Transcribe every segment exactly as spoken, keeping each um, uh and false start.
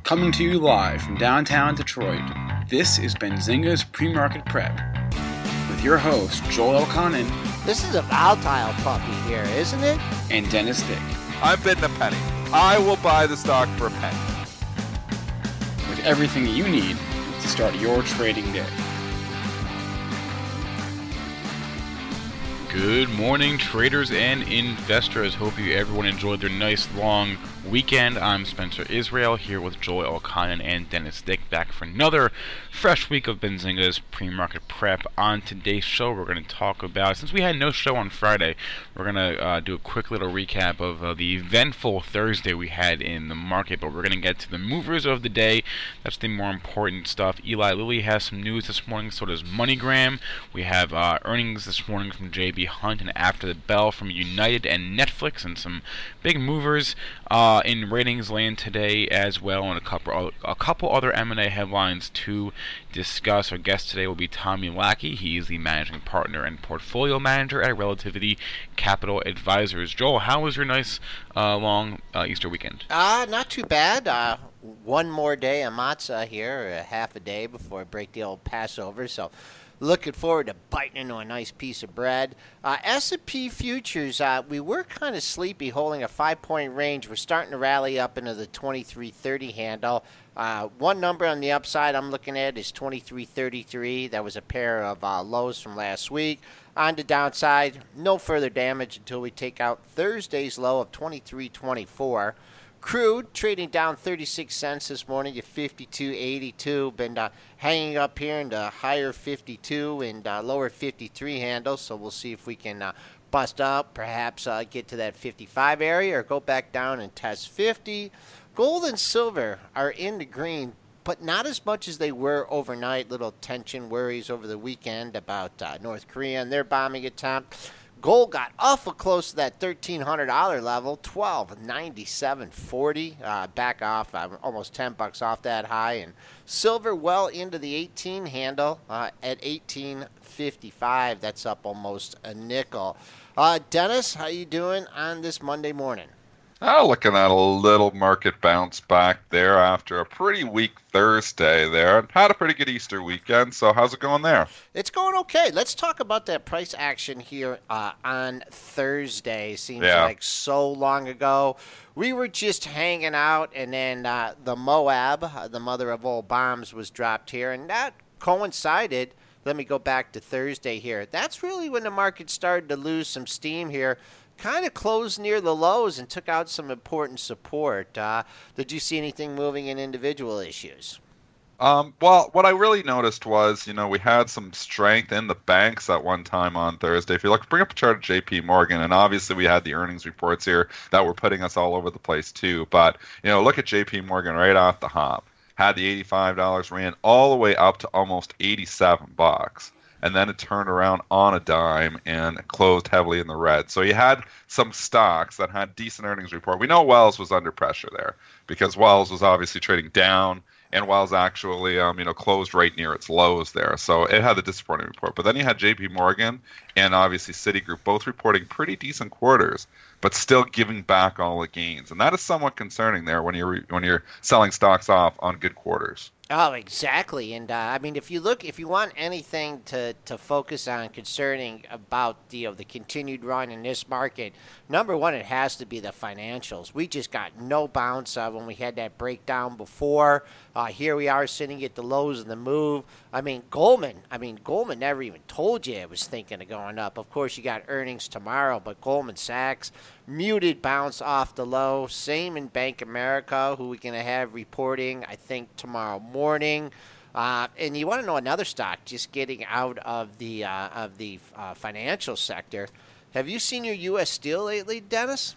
Coming to you live from downtown Detroit, this is Benzinga's Pre-Market Prep. With your host, Joel Elconin. This is a volatile puppy here, isn't it? And Dennis Dick. I'm bidding a penny. I will buy the stock for a penny. With everything you need to start your trading day. Good morning, traders and investors. Hope you everyone enjoyed their nice long weekend. I'm Spencer Israel here with Joel Elconin and Dennis Dick, back for another fresh week of Benzinga's Pre-Market Prep. On today's show, we're going to talk about, since we had no show on Friday, we're going to uh, do a quick little recap of uh, the eventful Thursday we had in the market, but we're going to get to the movers of the day. That's the more important stuff. Eli Lilly has some news this morning, so does MoneyGram. We have uh, earnings this morning from J B Hunt and After the Bell from United and Netflix, and some big movers uh, in ratings land today as well, and a couple a couple other M and A headlines to discuss. Our guest today will be Tommy Lackey. He is the managing partner and portfolio manager at Relativity Capital Advisors. Joel, how was your nice uh, long uh, Easter weekend? Uh, not too bad. Uh, one more day of matzah here, a half a day before I break the old Passover, so looking forward to biting into a nice piece of bread. Uh, S and P futures, uh, we were kind of sleepy, holding a five-point range. We're starting to rally up into the twenty-three thirty handle. Uh, one number on the upside I'm looking at is twenty-three thirty-three. That was a pair of uh, lows from last week. On the downside, no further damage until we take out Thursday's low of twenty-three twenty-four. Crude trading down thirty-six cents this morning at fifty-two eighty-two. Been uh, hanging up here in the higher fifty-two and uh, lower fifty-three handles. So we'll see if we can uh, bust up, perhaps uh, get to that fifty-five area or go back down and test fifty. Gold and silver are in the green, but not as much as they were overnight. Little tension worries over the weekend about uh, North Korea and their bombing attempt. Gold got awful close to that thirteen hundred dollars level, twelve ninety-seven forty, uh, back off, uh, almost ten bucks off that high. And silver well into the eighteen handle uh, at eighteen fifty-five. That's up almost a nickel. Uh, Dennis, how you doing on this Monday morning? Oh, looking at a little market bounce back there after a pretty weak Thursday there. Had a pretty good Easter weekend, so how's it going there? It's going okay. Let's talk about that price action here uh, on Thursday. Seems yeah. like so long ago. We were just hanging out, and then uh, the Moab, uh, the mother of all bombs, was dropped here, and that coincided. Let me go back to Thursday here. That's really when the market started to lose some steam here. Kind of closed near the lows and took out some important support. Uh, did you see anything moving in individual issues? Um, well, what I really noticed was, you know, we had some strength in the banks at one time on Thursday. If you look, bring up a chart of J P Morgan, and obviously we had the earnings reports here that were putting us all over the place too. But, you know, look at J P Morgan right off the hop. Had the eighty-five dollars, ran all the way up to almost eighty-seven bucks. And then it turned around on a dime and closed heavily in the red. So you had some stocks that had decent earnings report. We know Wells was under pressure there because Wells was obviously trading down, and Wells actually um, you know, closed right near its lows there. So it had a disappointing report. But then you had J P Morgan and obviously Citigroup both reporting pretty decent quarters, but still giving back all the gains. And that is somewhat concerning there when you're when you're selling stocks off on good quarters. Oh, exactly. And, uh, I mean, if you look, if you want anything to, to focus on concerning about the, you know, the continued run in this market, number one, it has to be the financials. We just got no bounce uh, when we had that breakdown before. Uh, here we are sitting at the lows of the move. I mean, Goldman, I mean, Goldman never even told you it was thinking of going up. Of course, you got earnings tomorrow, but Goldman Sachs, muted bounce off the low. Same in Bank of America, who we're going to have reporting, I think, tomorrow morning. Uh, and you want to know another stock just getting out of the uh, of the uh, financial sector. Have you seen your U S Steel lately, Dennis?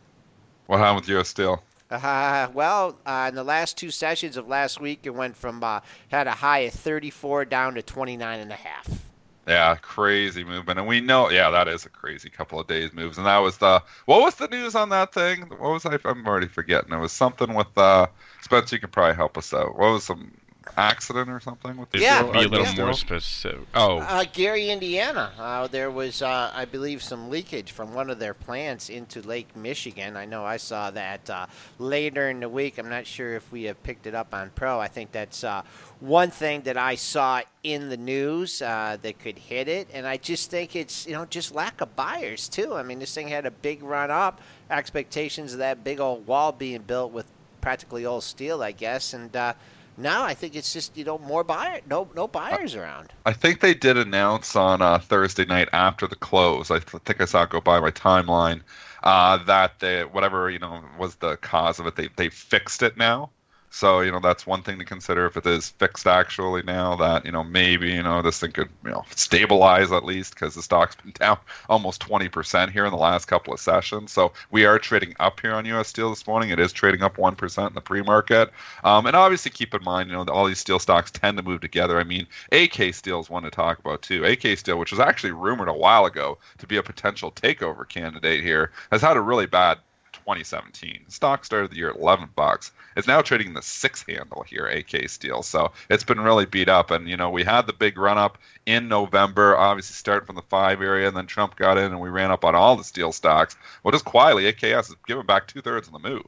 What happened with U S Steel? Uh, well, uh, in the last two sessions of last week, it went from uh, had a high of thirty-four down to twenty-nine and a half. Yeah, crazy movement. And we know, yeah, that is a crazy couple of days moves. And that was the, what was the news on that thing? What was I, I'm already forgetting. It was something with, uh, Spencer, you can probably help us out. What was some, accident or something with the Yeah, steel? Be a uh, little the more steel? specific. Oh, Uh, Gary, Indiana. Uh, there was, uh, I believe, some leakage from one of their plants into Lake Michigan. I know I saw that uh, later in the week. I'm not sure if we have picked it up on Pro. I think that's uh, one thing that I saw in the news uh, that could hit it. And I just think it's, you know, just lack of buyers, too. I mean, this thing had a big run up, expectations of that big old wall being built with practically all steel, I guess. And, uh, now I think it's just, you know, more buyer, no no buyers around. I think they did announce on uh, Thursday night after the close. I th- think I saw it go by my timeline uh, that they, whatever you know was the cause of it, they they fixed it now. So you know that's one thing to consider if it is fixed actually now. That you know maybe you know this thing could you know stabilize at least because the stock's been down almost twenty percent here in the last couple of sessions. So we are trading up here on U S Steel this morning. It is trading up one percent in the pre-market. Um, and obviously keep in mind you know that all these steel stocks tend to move together. I mean A K Steel is one to talk about too. A K Steel, which was actually rumored a while ago to be a potential takeover candidate here, has had a really bad twenty seventeen. The stock started the year at eleven bucks. It's now trading in the six handle here, A K Steel. So it's been really beat up. And, you know, we had the big run up in November, obviously starting from the five area, and then Trump got in and we ran up on all the steel stocks. Well, just quietly, A K S is giving back two thirds of the move.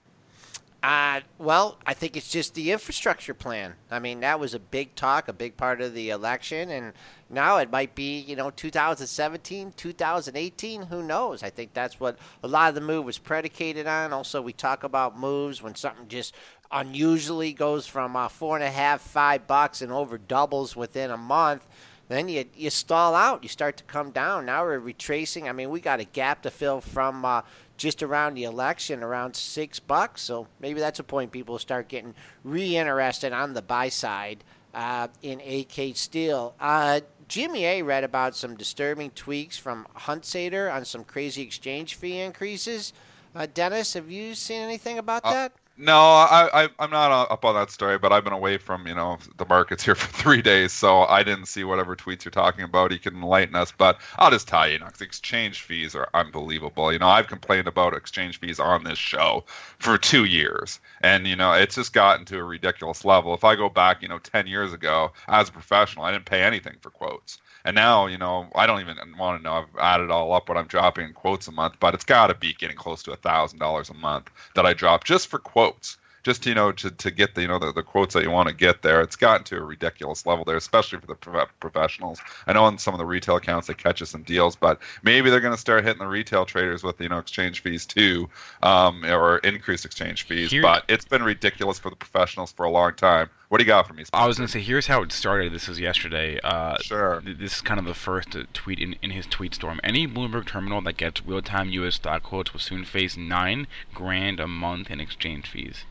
Uh, well, I think it's just the infrastructure plan. I mean, that was a big talk, a big part of the election, and now it might be, you know, two thousand seventeen, two thousand eighteen, who knows? I think that's what a lot of the move was predicated on. Also, we talk about moves when something just unusually goes from uh, four and a half, five bucks and over doubles within a month. Then you you stall out. You start to come down. Now we're retracing. I mean, we got a gap to fill from uh, just around the election, around six bucks. So maybe that's a point people start getting re-interested on the buy side uh, in A K Steel. Uh, Jimmy A read about some disturbing tweaks from Hunsader on some crazy exchange fee increases. Uh, Dennis, have you seen anything about Uh, that? No, I, I I'm not up on that story, but I've been away from you know the markets here for three days, so I didn't see whatever tweets you're talking about. He can enlighten us, but I'll just tell you, you know, 'cause exchange fees are unbelievable. You know, I've complained about exchange fees on this show for two years, and you know, it's just gotten to a ridiculous level. If I go back, you know, ten years ago as a professional, I didn't pay anything for quotes. And now, you know, I don't even want to know. I've added all up what I'm dropping in quotes a month, but it's got to be getting close to a thousand dollars a month that I drop just for quotes, just you know, to, to get the you know the, the quotes that you want to get there. It's gotten to a ridiculous level there, especially for the pro- professionals. I know on some of the retail accounts they catch us some deals, but maybe they're going to start hitting the retail traders with you know exchange fees too, um, or increased exchange fees. Here- but it's been ridiculous for the professionals for a long time. What do you got for me, Spencer? I was going to say, here's how it started. This was yesterday. Uh, Sure. th- This is kind of the first uh, tweet in, in his tweet storm. Any Bloomberg terminal that gets real-time U S stock quotes will soon face nine grand a month in exchange fees.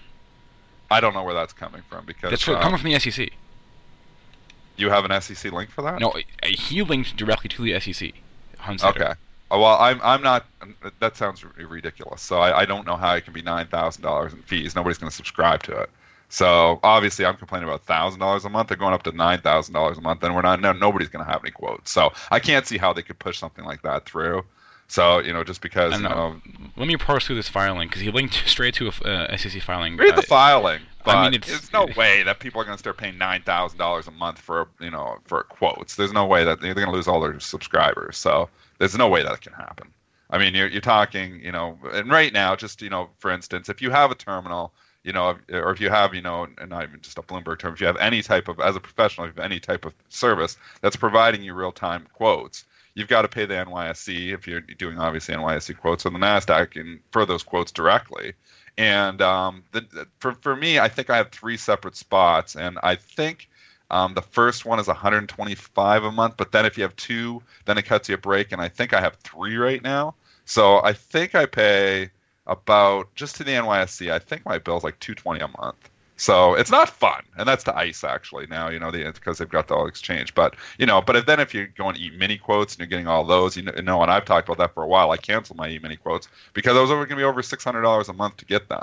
I don't know where that's coming from because That's for, uh, coming from the S E C. you have an S E C link for that. No, uh, he linked directly to the S E C. Hunsader. Okay. Uh, Well, I'm I'm not. That sounds r- ridiculous. So I, I don't know how it can be nine thousand dollars in fees. Nobody's going to subscribe to it. So obviously, I'm complaining about thousand dollars a month. They're going up to nine thousand dollars a month, and we're not. No, nobody's going to have any quotes. So I can't see how they could push something like that through. So you know, just because I you don't know. know, Let me parse through this filing, because he linked straight to a uh, S E C filing. read the Uh, filing. But I mean, it's- there's no way that people are going to start paying nine thousand dollars a month for you know for quotes. There's no way that they're going to lose all their subscribers. So there's no way that can happen. I mean, you're you're talking, you know, and right now, just you know, for instance, if you have a terminal, you know, or if you have, you know, and not even just a Bloomberg term, if you have any type of, as a professional, if you have any type of service that's providing you real-time quotes, you've got to pay the N Y S E if you're doing obviously N Y S E quotes on the NASDAQ and for those quotes directly. And um, the, for for me, I think I have three separate spots, and I think um, the first one is one hundred twenty-five a month. But then if you have two, then it cuts you a break, and I think I have three right now. So I think I pay about just to the N Y S E. I think my bill's like two hundred twenty a month. So it's not fun, and that's to ICE actually now. You know, the, because they've got the all exchange. But you know, but if then if you're going to e-mini quotes and you're getting all those, you know, you know, and I've talked about that for a while. I canceled my e-mini quotes because I was over going to be over six hundred dollars a month to get them.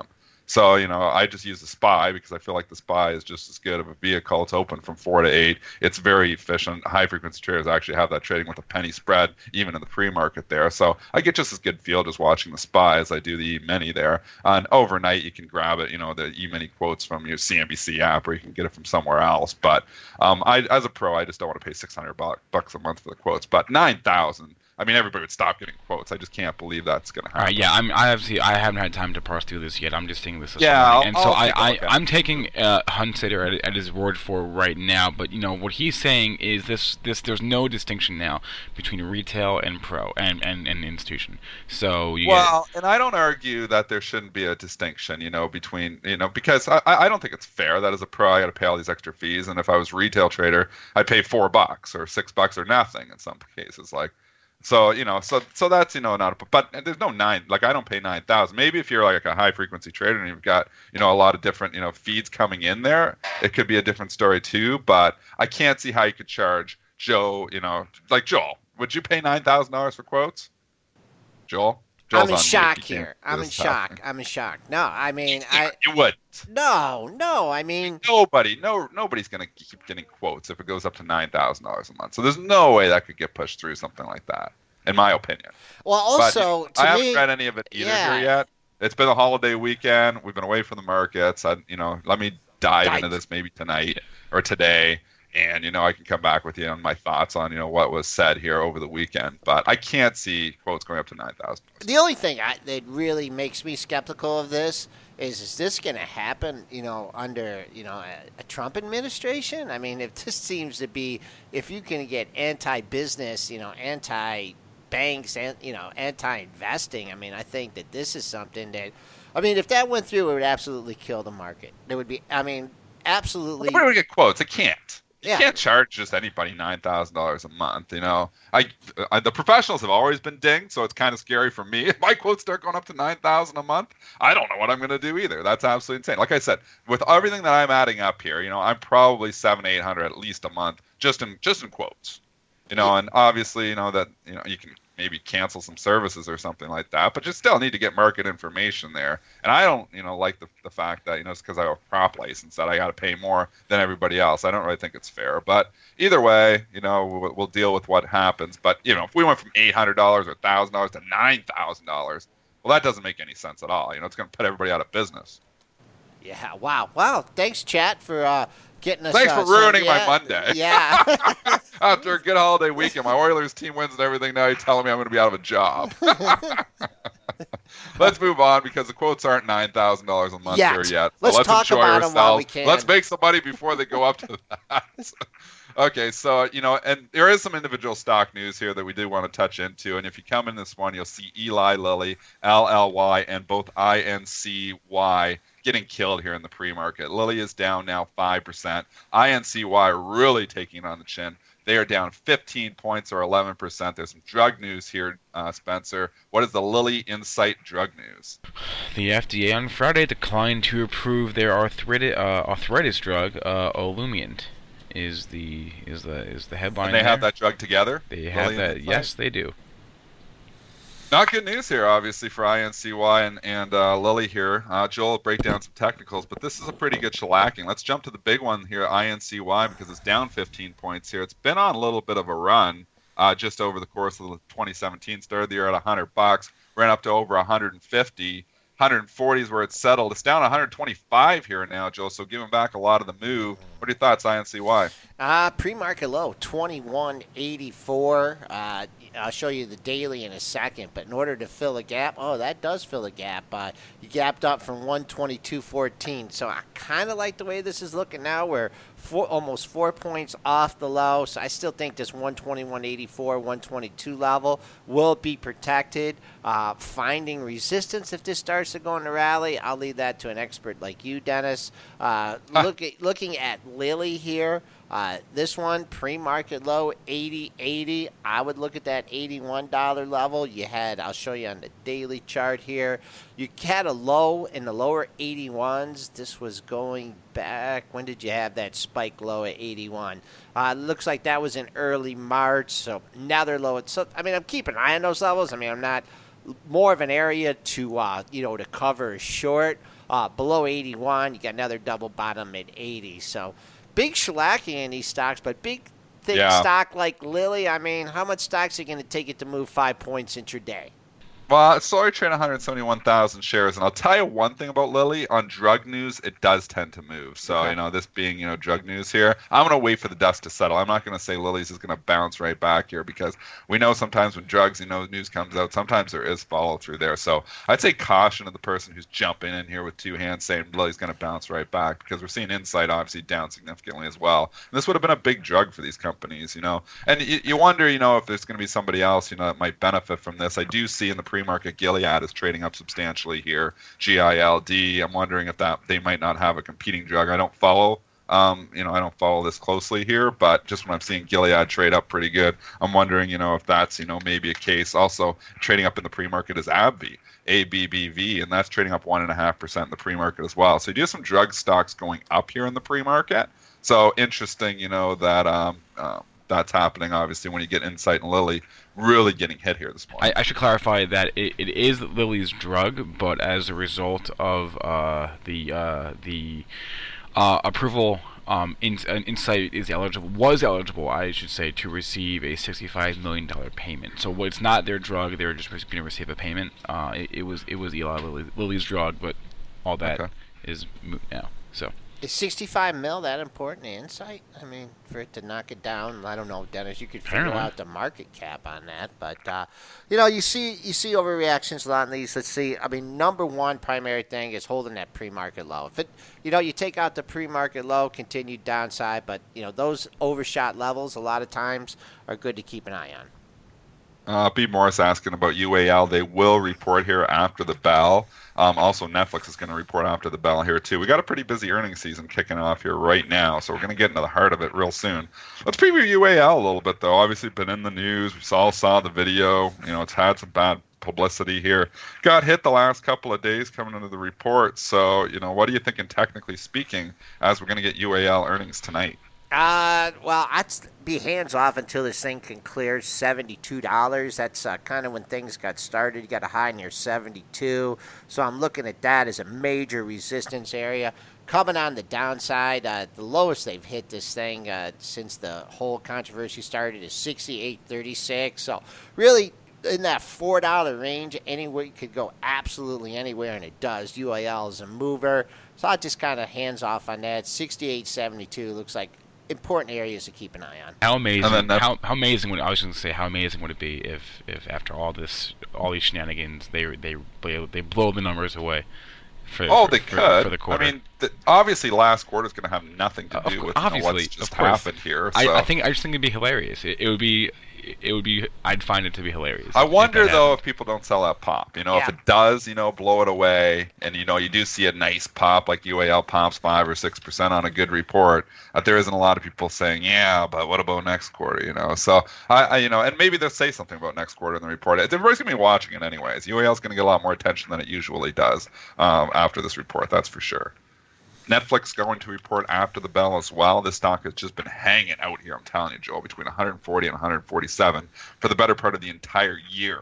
So, you know, I just use the S P Y because I feel like the S P Y is just as good of a vehicle. It's open from four to eight. It's very efficient. High frequency traders actually have that trading with a penny spread, even in the pre-market there. So I get just as good feel just watching the S P Y as I do the E-mini there. And overnight, you can grab it, you know, the E-mini quotes from your C N B C app, or you can get it from somewhere else. But um, I, as a pro, I just don't want to pay six hundred bucks a month for the quotes. But nine thousand. I mean, everybody would stop getting quotes. I just can't believe that's going to happen. All right, yeah, I'm. I obviously I haven't had time to parse through this yet. I'm just seeing this. This Yeah, morning. I'll- and so I'll I, take a I look at I'm taking uh, Hunsitter at, at his word for right now. But you know what he's saying is this. This there's no distinction now between retail and pro and and, and institution. So you Well, and I don't argue that there shouldn't be a distinction, you know, between, you know, because I, I don't think it's fair that as a pro I got to pay all these extra fees, and if I was a retail trader, I'd pay four bucks or six bucks or nothing in some cases, like. So, you know, so so that's, you know, not a, but there's no nine, like I don't pay nine thousand. Maybe if you're like a high frequency trader and you've got, you know, a lot of different, you know, feeds coming in there, it could be a different story too. But I can't see how you could charge Joe, you know, like Joel. Would you pay nine thousand dollars for quotes? Joel? Joel's I'm in on shock mute. You here. can't I'm do in this shock. stuff. I'm in shock. No, I mean, I You wouldn't. no, no. I mean, Nobody, no, nobody's gonna keep getting quotes if it goes up to nine thousand dollars a month. So there's no way that could get pushed through something like that, in my opinion. well, also But to I haven't me, read any of it either yeah. here yet. It's been a holiday weekend. We've been away from the markets. I, you know, let me dive Dive. into this maybe tonight or today, and you know, I can come back with you on my thoughts on, you know, what was said here over the weekend. But I can't see quotes going up to nine thousand. the only thing I, that really makes me skeptical of this is: is this going to happen? You know, under you know a, a Trump administration? I mean, if this seems to be, if you can get anti-business, you know, anti-banks, and you know, anti-investing. I mean, I think that this is something that, I mean, if that went through, it would absolutely kill the market. There would be, I mean, absolutely. Nobody would get quotes. It can't. You Yeah. can't charge just anybody nine thousand dollars a month. You know, I, I the professionals have always been dinged, so it's kind of scary for me. If my quotes start going up to nine thousand a month, I don't know what I'm going to do either. That's absolutely insane. Like I said, with everything that I'm adding up here, you know, I'm probably seven, eight hundred at least a month just in just in quotes. You know, and obviously, you know that you know you can maybe cancel some services or something like that, but you still need to get market information there. And I don't, you know, like the the fact that, you know, it's because I have a prop license that I got to pay more than everybody else. I don't really think it's fair. But either way, you know, we'll, we'll deal with what happens. But, you know, if we went from eight hundred dollars or one thousand dollars to nine thousand dollars, well, that doesn't make any sense at all. You know, it's going to put everybody out of business. Yeah. Wow. Wow. Thanks, chat, for uh, getting us. Thanks uh, for ruining some, my yeah, Monday. Yeah. After a good holiday weekend, my Oilers team wins and everything. Now you're telling me I'm going to be out of a job. Let's move on because the quotes aren't nine thousand dollars a month Yet. here yet. So Let's let's talk enjoy about 'em while we ourselves. can. Let's make some money before they go up to that. Okay, so, you know, and there is some individual stock news here that we do want to touch into. And if you come in this one, you'll see Eli Lilly, L L Y, and both I N C Y getting killed here in the pre-market. Lilly is down now five percent. I N C Y really taking it on the chin. They are down fifteen points or eleven percent. There's some drug news here, uh, Spencer. What is the Lilly Insight drug news? The F D A on Friday declined to approve their arthritis, uh, arthritis drug, uh, Olumiant. Is the is the is the headline? And they there. have that drug together? They have Lilly that. Insight? Yes, they do. Not good news here, obviously, for I N C Y and, and uh, Lilly here. Uh, Joel will break down some technicals, but this is a pretty good shellacking. Let's jump to the big one here, I N C Y, because it's down fifteen points here. It's been on a little bit of a run uh, just over the course of the twenty seventeen. Started the year at one hundred bucks, ran up to over one hundred fifty. one hundred forty is where it's settled. It's down one hundred twenty-five here now, Joel, so giving back a lot of the move. What are your thoughts, I N C Y? Uh, pre-market low, twenty-one eighty-four. Uh, I'll show you the daily in a second, but in order to fill a gap, oh, that does fill a gap. Uh, you gapped up from one twenty-two fourteen. So I kind of like the way this is looking now. We're four, almost four points off the low. So I still think this one twenty-one eighty-four, one twenty-two level will be protected. Uh, finding resistance if this starts to go in a rally, I'll leave that to an expert like you, Dennis. Uh, look at, looking at Lilly here. Uh, this one, pre-market low, eighty eighty. I would look at that eighty-one dollar level. You had, I'll show you on the daily chart here. You had a low in the lower eighty-ones. This was going back. When did you have that spike low at eighty-one? Uh, looks like that was in early March. So now they're low. At, so, I mean, I'm keeping an eye on those levels. I mean, I'm not more of an area to uh, you know to cover a short. Uh, below eighty-one, you got another double bottom at eighty. So big shellacking in these stocks, but big thick yeah. stock like Lilly. I mean, how much stocks are going to take it to move five points intraday? Well, it's slowly trading one hundred seventy-one thousand shares, and I'll tell you one thing about Lilly. On drug news, it does tend to move. So, okay. you know, this being, you know, drug news here, I'm going to wait for the dust to settle. I'm not going to say Lilly's is going to bounce right back here because we know sometimes when drugs, you know, news comes out, sometimes there is follow through there. So I'd say caution to the person who's jumping in here with two hands saying Lilly's going to bounce right back because we're seeing Insight obviously down significantly as well. And this would have been a big drug for these companies, you know. And you, you wonder, you know, if there's going to be somebody else, you know, that might benefit from this. I do see in the pre-market Gilead is trading up substantially here. G I L D. I'm wondering if that they might not have a competing drug. I don't follow, um, you know, I don't follow this closely here, but just when I'm seeing Gilead trade up pretty good, I'm wondering, you know, if that's, you know, maybe a case. Also, trading up in the pre-market is AbbVie, A B B V, and that's trading up one and a half percent in the pre-market as well. So you do have some drug stocks going up here in the pre-market. So interesting, you know, that um, uh, that's happening. Obviously, when you get Insight and Lilly really getting hit here this morning. I, I should clarify that it, it is Lilly's drug, but as a result of uh, the uh, the uh, approval, um, in, uh, Insight is eligible was eligible, I should say, to receive a sixty-five million dollar payment. So it's not their drug; they're just going to receive a payment. Uh, it, it was it was Eli Lilly, Lilly's drug, but all that okay. is moot now. So. Is sixty-five mil that important to Insight? I mean, for it to knock it down, I don't know, Dennis. You could figure out the market cap on that, but uh, you know, you see, you see overreactions a lot in these. Let's see. I mean, number one primary thing is holding that pre-market low. If it, you know, you take out the pre-market low, continued downside, but you know, those overshot levels a lot of times are good to keep an eye on. Uh, B. Morris asking about U A L. They will report here after the bell. Um, also, Netflix is going to report after the bell here, too. We got a pretty busy earnings season kicking off here right now, so we're going to get into the heart of it real soon. Let's preview U A L a little bit, though. Obviously, been in the news. We all saw the video. You know, it's had some bad publicity here. Got hit the last couple of days coming into the report. So, you know, what are you thinking, technically speaking, as we're going to get U A L earnings tonight? Uh, well, I'd be hands off until this thing can clear seventy-two dollars. That's uh, kind of when things got started. You got a high near seventy-two. So I'm looking at that as a major resistance area. Coming on the downside, uh, the lowest they've hit this thing uh, since the whole controversy started is sixty-eight thirty-six. So really, in that four dollar range, anywhere you could go absolutely anywhere, and it does. U A L is a mover. So I just kind of hands off on that. sixty-eight seventy-two looks like important areas to keep an eye on. How amazing! How, how amazing would I was going to say? How amazing would it be if, if after all this, all these shenanigans, they they they, they blow the numbers away? For, oh, for, they for, could. For the quarter. I mean, the, obviously, last quarter is going to have nothing to Uh, do of- with you know, obviously, what's just of course. happened here. I, so. I think I just think it'd be hilarious. It, it would be. It would be. I'd find it to be hilarious. I if- wonder if that though happened. if people don't sell that pop. You know, if Yeah. it does, you know, blow it away, and you know, you do see a nice pop like U A L pops five or six percent on a good report. That there isn't a lot of people saying, yeah, but what about next quarter? You know, so I, I you know, and maybe they'll say something about next quarter in the report. Everybody's gonna be watching it anyways. U A L is gonna get a lot more attention than it usually does um, after this report. That's for sure. Netflix going to report after the bell as well. This stock has just been hanging out here, I'm telling you, Joel, between one forty and one forty-seven for the better part of the entire year.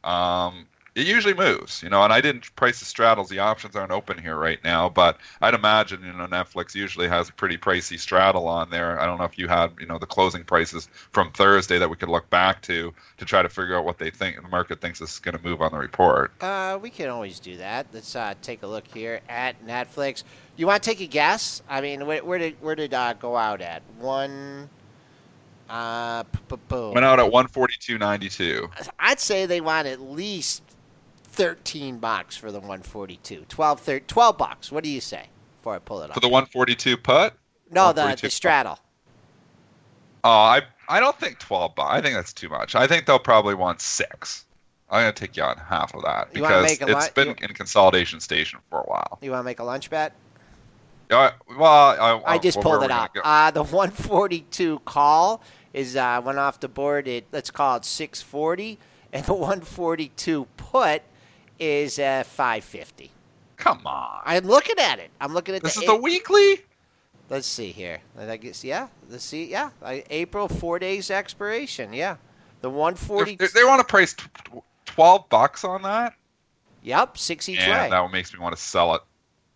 Um, it usually moves, you know, and I didn't price the straddles. The options aren't open here right now, but I'd imagine, you know, Netflix usually has a pretty pricey straddle on there. I don't know if you had, you know, the closing prices from Thursday that we could look back to to try to figure out what they think the market thinks is going to move on the report. Uh, we can always do that. Let's uh, take a look here at Netflix. You want to take a guess? I mean, where, where did where did uh, go out at? One. Uh, boom. Went out at one forty-two ninety-two. I'd say they want at least thirteen bucks for the one forty-two. twelve, thirteen, twelve bucks. What do you say before I pull it up? For the one forty-two put? No, the, the straddle. Oh, I I don't think twelve bucks. I think that's too much. I think they'll probably want six. I'm going to take you on half of that You wanna because make a it's li- been you- in consolidation station for a while. You want to make a lunch bet? Uh, well, I, I just well, pulled where it are we up. gonna go? Uh, the one forty-two call is uh, went off the board at, let's call it six forty, and the one forty-two put is at five fifty. Come on. I'm looking at it. I'm looking at This the is the weekly? Let's see here. I guess yeah. Let's see. Yeah, I, April four days expiration. Yeah, the one They're- forty. They, they want to price twelve bucks on that? Yep, six each and way. that makes me want to sell it.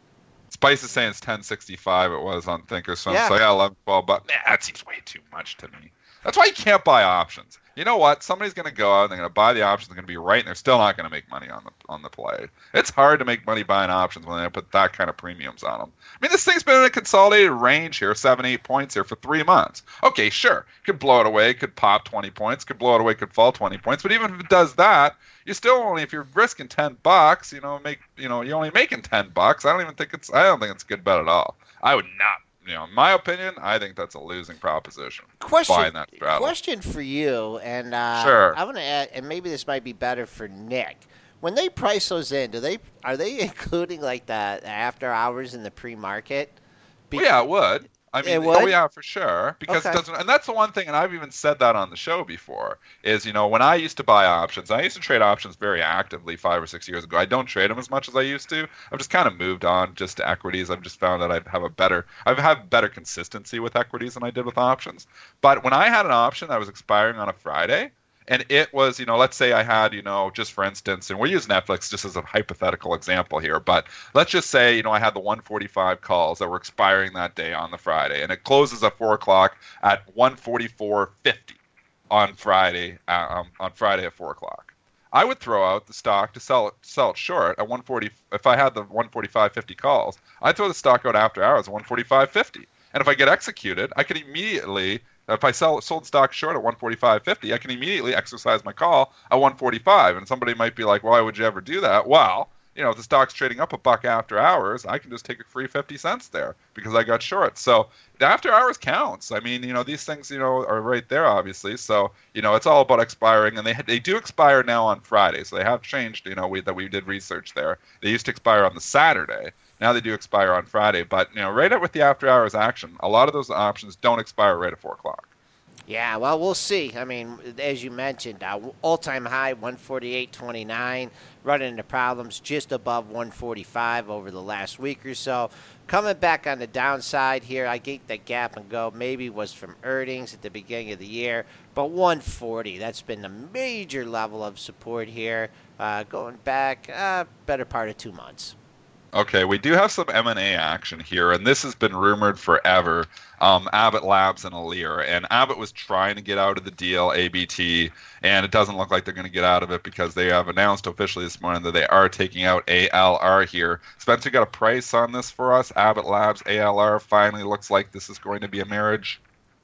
Spice is saying it's ten sixty-five. It was on Thinkorswim. Yeah. So yeah, eleven, twelve bucks. Nah, that seems way too much to me. That's why you can't buy options. You know what? Somebody's going to go out and they're going to buy the options. They're going to be right, and they're still not going to make money on the on the play. It's hard to make money buying options when they put that kind of premiums on them. I mean, this thing's been in a consolidated range here, seven, eight points here for three months. Okay, sure, could blow it away, could pop twenty points, could blow it away, could fall twenty points. But even if it does that, you still only, if you're risking ten bucks, you know, make you know, you're only making ten bucks. I don't even think it's. I don't think it's a good bet at all. I would not. You know, in my opinion, I think that's a losing proposition. Question, buying that straddle. question for you, and uh, Sure. I want to add, and maybe this might be better for Nick. When they price those in, do they are they including like the after hours in the pre-market? Be- Well, yeah, it would. I mean, It would? oh yeah, for sure. Because Okay. it doesn't, and that's the one thing, and I've even said that on the show before. Is you know when I used to buy options, I used to trade options very actively five or six years ago. I don't trade them as much as I used to. I've just kind of moved on just to equities. I've just found that I have a better, I've had better consistency with equities than I did with options. But when I had an option that was expiring on a Friday, and it was, you know, let's say I had, you know, just for instance, and we'll use Netflix just as a hypothetical example here, but let's just say, you know, I had the one forty-five calls that were expiring that day on the Friday, and it closes at four o'clock at one forty-four fifty on Friday, uh, um, on Friday at four o'clock. I would throw out the stock to sell it, sell it short at one forty. If I had the one forty-five fifty calls, I'd throw the stock out after hours at one forty-five fifty. And if I get executed, I could immediately, if I sell sold stock short at one forty-five fifty, I can immediately exercise my call at one forty-five. And somebody might be like, "Why would you ever do that?" Well, you know, if the stock's trading up a buck after hours, I can just take a free fifty cents there because I got short. So the after hours counts. I mean, you know, these things, you know, are right there, obviously. So, you know, it's all about expiring, and they they do expire now on Friday. So they have changed, you know, we, that we did research there. They used to expire on the Saturday. Now they do expire on Friday. But, you know, right at with the after hours action, a lot of those options don't expire right at four o'clock. Yeah, well, we'll see. I mean, as you mentioned, uh, all-time high one forty-eight twenty-nine, running into problems just above one forty-five over the last week or so. Coming back on the downside here, I think that gap and go maybe was from earnings at the beginning of the year, but one forty, that's been the major level of support here, uh, going back uh, better part of two months. Okay, we do have some M and A action here, and this has been rumored forever. Um, Abbott Labs and Alere, and Abbott was trying to get out of the deal, A B T, and it doesn't look like they're going to get out of it because they have announced officially this morning that they are taking out A L R here. Spencer, got a price on this for us? Abbott Labs, A L R, finally looks like this is going to be a marriage.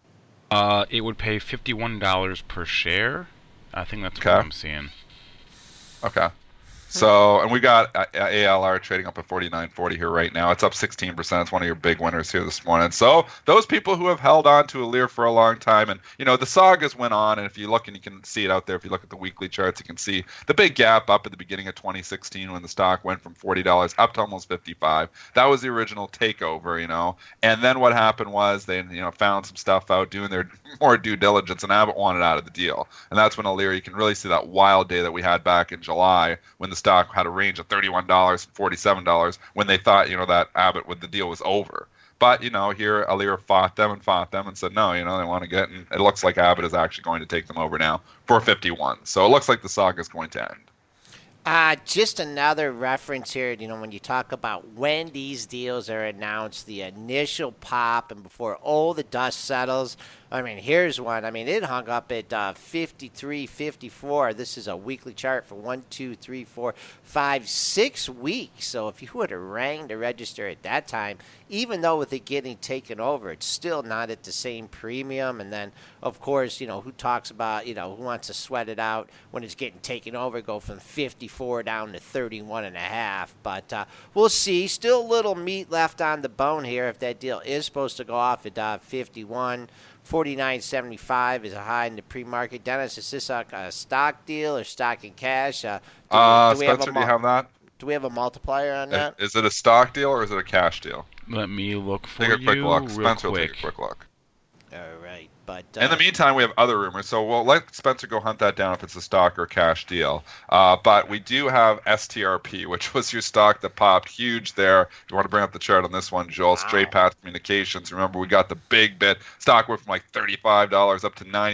Uh, it would pay fifty-one dollars per share. I think that's Okay. what I'm seeing. Okay. So, and we got A L R trading up at forty-nine forty here right now. It's up sixteen percent. It's one of your big winners here this morning. So, those people who have held on to Alere for a long time, and, you know, the sagas went on, and if you look, and you can see it out there, if you look at the weekly charts, you can see the big gap up at the beginning of twenty sixteen when the stock went from forty dollars up to almost fifty-five. That was the original takeover, you know. And then what happened was they, you know, found some stuff out, doing their more due diligence, and Abbott wanted out of the deal. And that's when Alere, you can really see that wild day that we had back in July when the stock had a range of thirty-one dollars and forty-seven dollars when they thought, you know, that Abbott, with the deal was over. But, you know, here Alere fought them and fought them and said, no, you know, they want to get, and it looks like Abbott is actually going to take them over now for fifty-one. So it looks like the saga is going to end. Uh, just another reference here, you know, when you talk about when these deals are announced, the initial pop and before all the dust settles. I mean, here's one. I mean, it hung up at uh, fifty-three fifty-four. This is a weekly chart for one, two, three, four, five, six weeks. So if you would have rang the register at that time, even though with it getting taken over, it's still not at the same premium. And then, of course, you know, who talks about, you know, who wants to sweat it out when it's getting taken over, go from fifty-four down to thirty-one and a half. But uh, we'll see. Still a little meat left on the bone here if that deal is supposed to go off at uh, fifty-one. forty-nine seventy-five is a high in the pre-market. Dennis, is this a, a stock deal or stock and cash? Uh, do, Uh, we, do, we have Spencer, a do you have that? do we have a multiplier on that? Is it a stock deal or is it a cash deal? Let me look for Take a quick you look. real Spencer will quick. take a quick look. All right. But uh, In the meantime, we have other rumors, so we'll let Spencer go hunt that down if it's a stock or cash deal. Uh, but we do have S T R P, which was your stock that popped huge there. You want to bring up the chart on this one, Joel? Wow. Straight Path Communications. Remember, we got the big bit. Stock went from like thirty-five dollars up to ninety,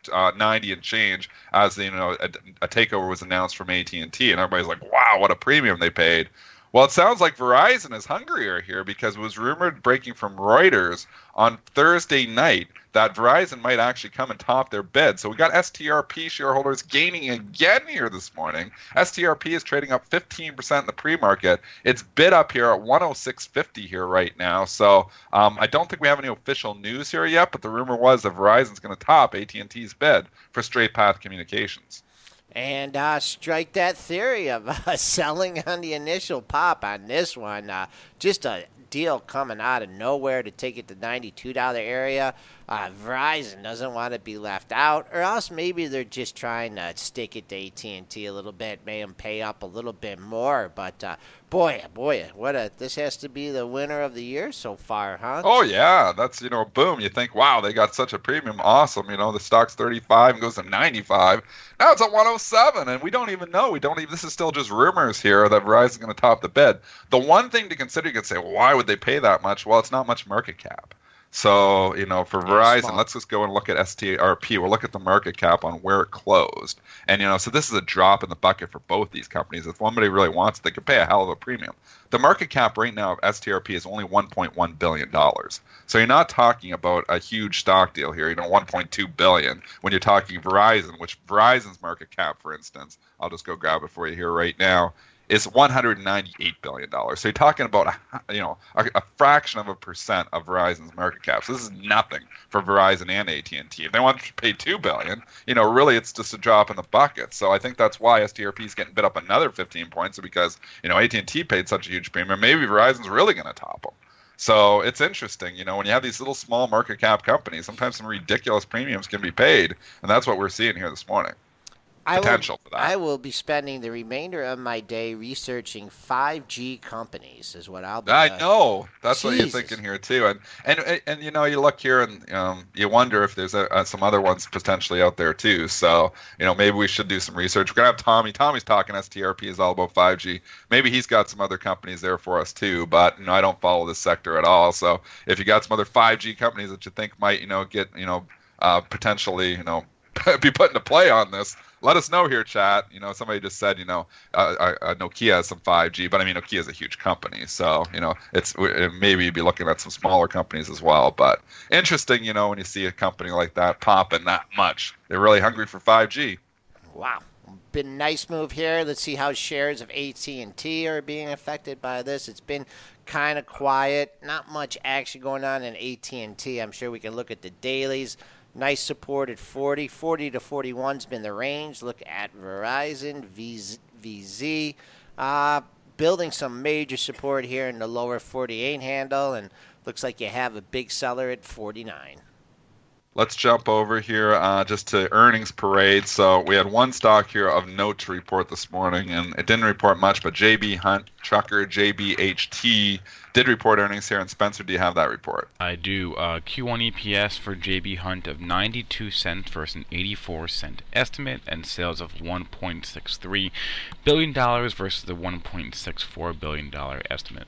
uh, ninety and change as you know a, a takeover was announced from A T and T, and everybody's like, wow, what a premium they paid. Well, it sounds like Verizon is hungrier here because it was rumored breaking from Reuters on Thursday night that Verizon might actually come and top their bid. So we got S T R P shareholders gaining again here this morning. S T R P is trading up fifteen percent in the pre-market. It's bid up here at one oh six fifty here right now. So um, I don't think we have any official news here yet, but the rumor was that Verizon's going to top A T and T's bid for Straight Path Communications. And uh, strike that theory of uh, selling on the initial pop on this one. Uh, just a deal coming out of nowhere to take it to ninety-two dollars area. Uh, Verizon doesn't want to be left out, or else maybe they're just trying to stick it to A T and T a little bit, make them pay up a little bit more. But uh, boy, boy, what a this has to be the winner of the year so far, huh? Oh yeah, that's you know, boom. You think, wow, they got such a premium, awesome. You know, the stock's thirty-five and goes to ninety-five. Now it's at one oh seven, and we don't even know. We don't even. This is still just rumors here that Verizon's going to top the bid. The one thing to consider, you could say, well, why would they pay that much? Well, it's not much market cap. So, you know, for Verizon, let's just go and look at S T R P. We'll look at the market cap on where it closed. And, you know, so this is a drop in the bucket for both these companies. If somebody really wants it, they could pay a hell of a premium. The market cap right now of S T R P is only one point one billion dollars. So you're not talking about a huge stock deal here, you know, one point two billion dollars when you're talking Verizon, which Verizon's market cap, for instance, I'll just go grab it for you here right now, is one hundred ninety-eight billion dollars. So you're talking about a, you know a, a fraction of a percent of Verizon's market cap. So this is nothing for Verizon and A T and T. If they want to pay two billion dollars, you know, really it's just a drop in the bucket. So I think that's why S T R P is getting bid up another fifteen points, because you know A T and T paid such a huge premium. Maybe Verizon's really going to top them. So it's interesting, you know, when you have these little small market cap companies, sometimes some ridiculous premiums can be paid, and that's what we're seeing here this morning. Potential I will, for that. I will be spending the remainder of my day researching five G companies is what I'll be I doing. know. That's Jesus. what you're thinking here, too. And, and, and you know, you look here and um, you wonder if there's a, uh, some other ones potentially out there, too. So, you know, maybe we should do some research. We're going to have Tommy. Tommy's talking S T R P is all about five G. Maybe he's got some other companies there for us, too. But, you know, I don't follow this sector at all. So if you got some other five G companies that you think might, you know, get, you know, uh, potentially, you know, be put into play on this, let us know here, chat. You know, somebody just said, you know, uh, uh, Nokia has some five G, but I mean, Nokia is a huge company, so you know, it's maybe you'd be looking at some smaller companies as well. But interesting, you know, when you see a company like that popping that much, they're really hungry for five G. Wow, been a nice move here. Let's see how shares of A T and T are being affected by this. It's been kind of quiet, not much action going on in A T and T. I'm sure we can look at the dailies. Nice support at forty. forty to forty-one's been the range. Look at Verizon, V Z. Uh, building some major support here in the lower forty-eight handle, and looks like you have a big seller at forty-nine. Let's jump over here uh, just to earnings parade. So we had one stock here of note to report this morning, and it didn't report much, but J B Hunt Trucker, J B H T, did report earnings here. And Spencer, do you have that report? I do. Uh, Q one E P S for J B Hunt of ninety-two cents versus an eighty-four cent estimate, and sales of one point six three billion dollars versus the one point six four billion dollars estimate.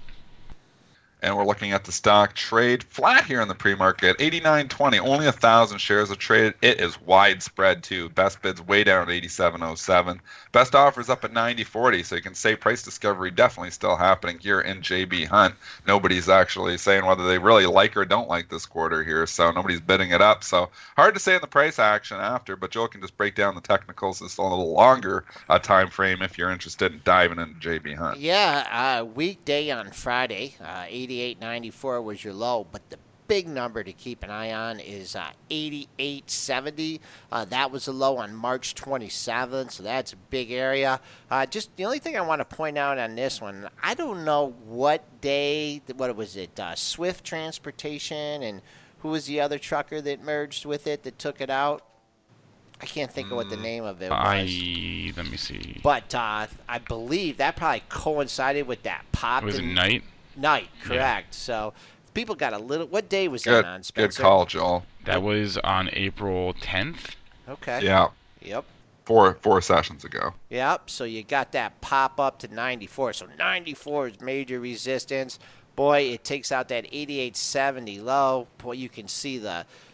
And we're looking at the stock trade flat here in the pre-market, eighty-nine twenty. Only a thousand shares are traded. It is widespread too. Best bids way down at eighty-seven oh seven. Best offers up at ninety forty. So you can say price discovery definitely still happening here in J B Hunt. Nobody's actually saying whether they really like or don't like this quarter here. So nobody's bidding it up. So hard to say in the price action after. But Joel can just break down the technicals. It's a little longer uh, time frame if you're interested in diving into J B Hunt. Yeah, uh, weekday on Friday, uh, eighty-eight ninety-four was your low, but the big number to keep an eye on is uh, eighty-eight seventy. Uh, that was a low on March twenty-seventh, so that's a big area. Uh, just the only thing I want to point out on this one, I don't know what day, what was it, uh, Swift Transportation, and who was the other trucker that merged with it that took it out? I can't think of what the name of it was. I let me see. But uh, I believe that probably coincided with that pop. Was it in- night? Night, correct. Yeah. So people got a little. What day was Good, that on, Spencer? good call, Joel. That was on April tenth. Okay. Yeah. Yep. Four four sessions ago. Yep. So you got that pop up to ninety-four. So ninety-four is major resistance. Boy, it takes out that eighty-eight seventy low. Boy, you can see the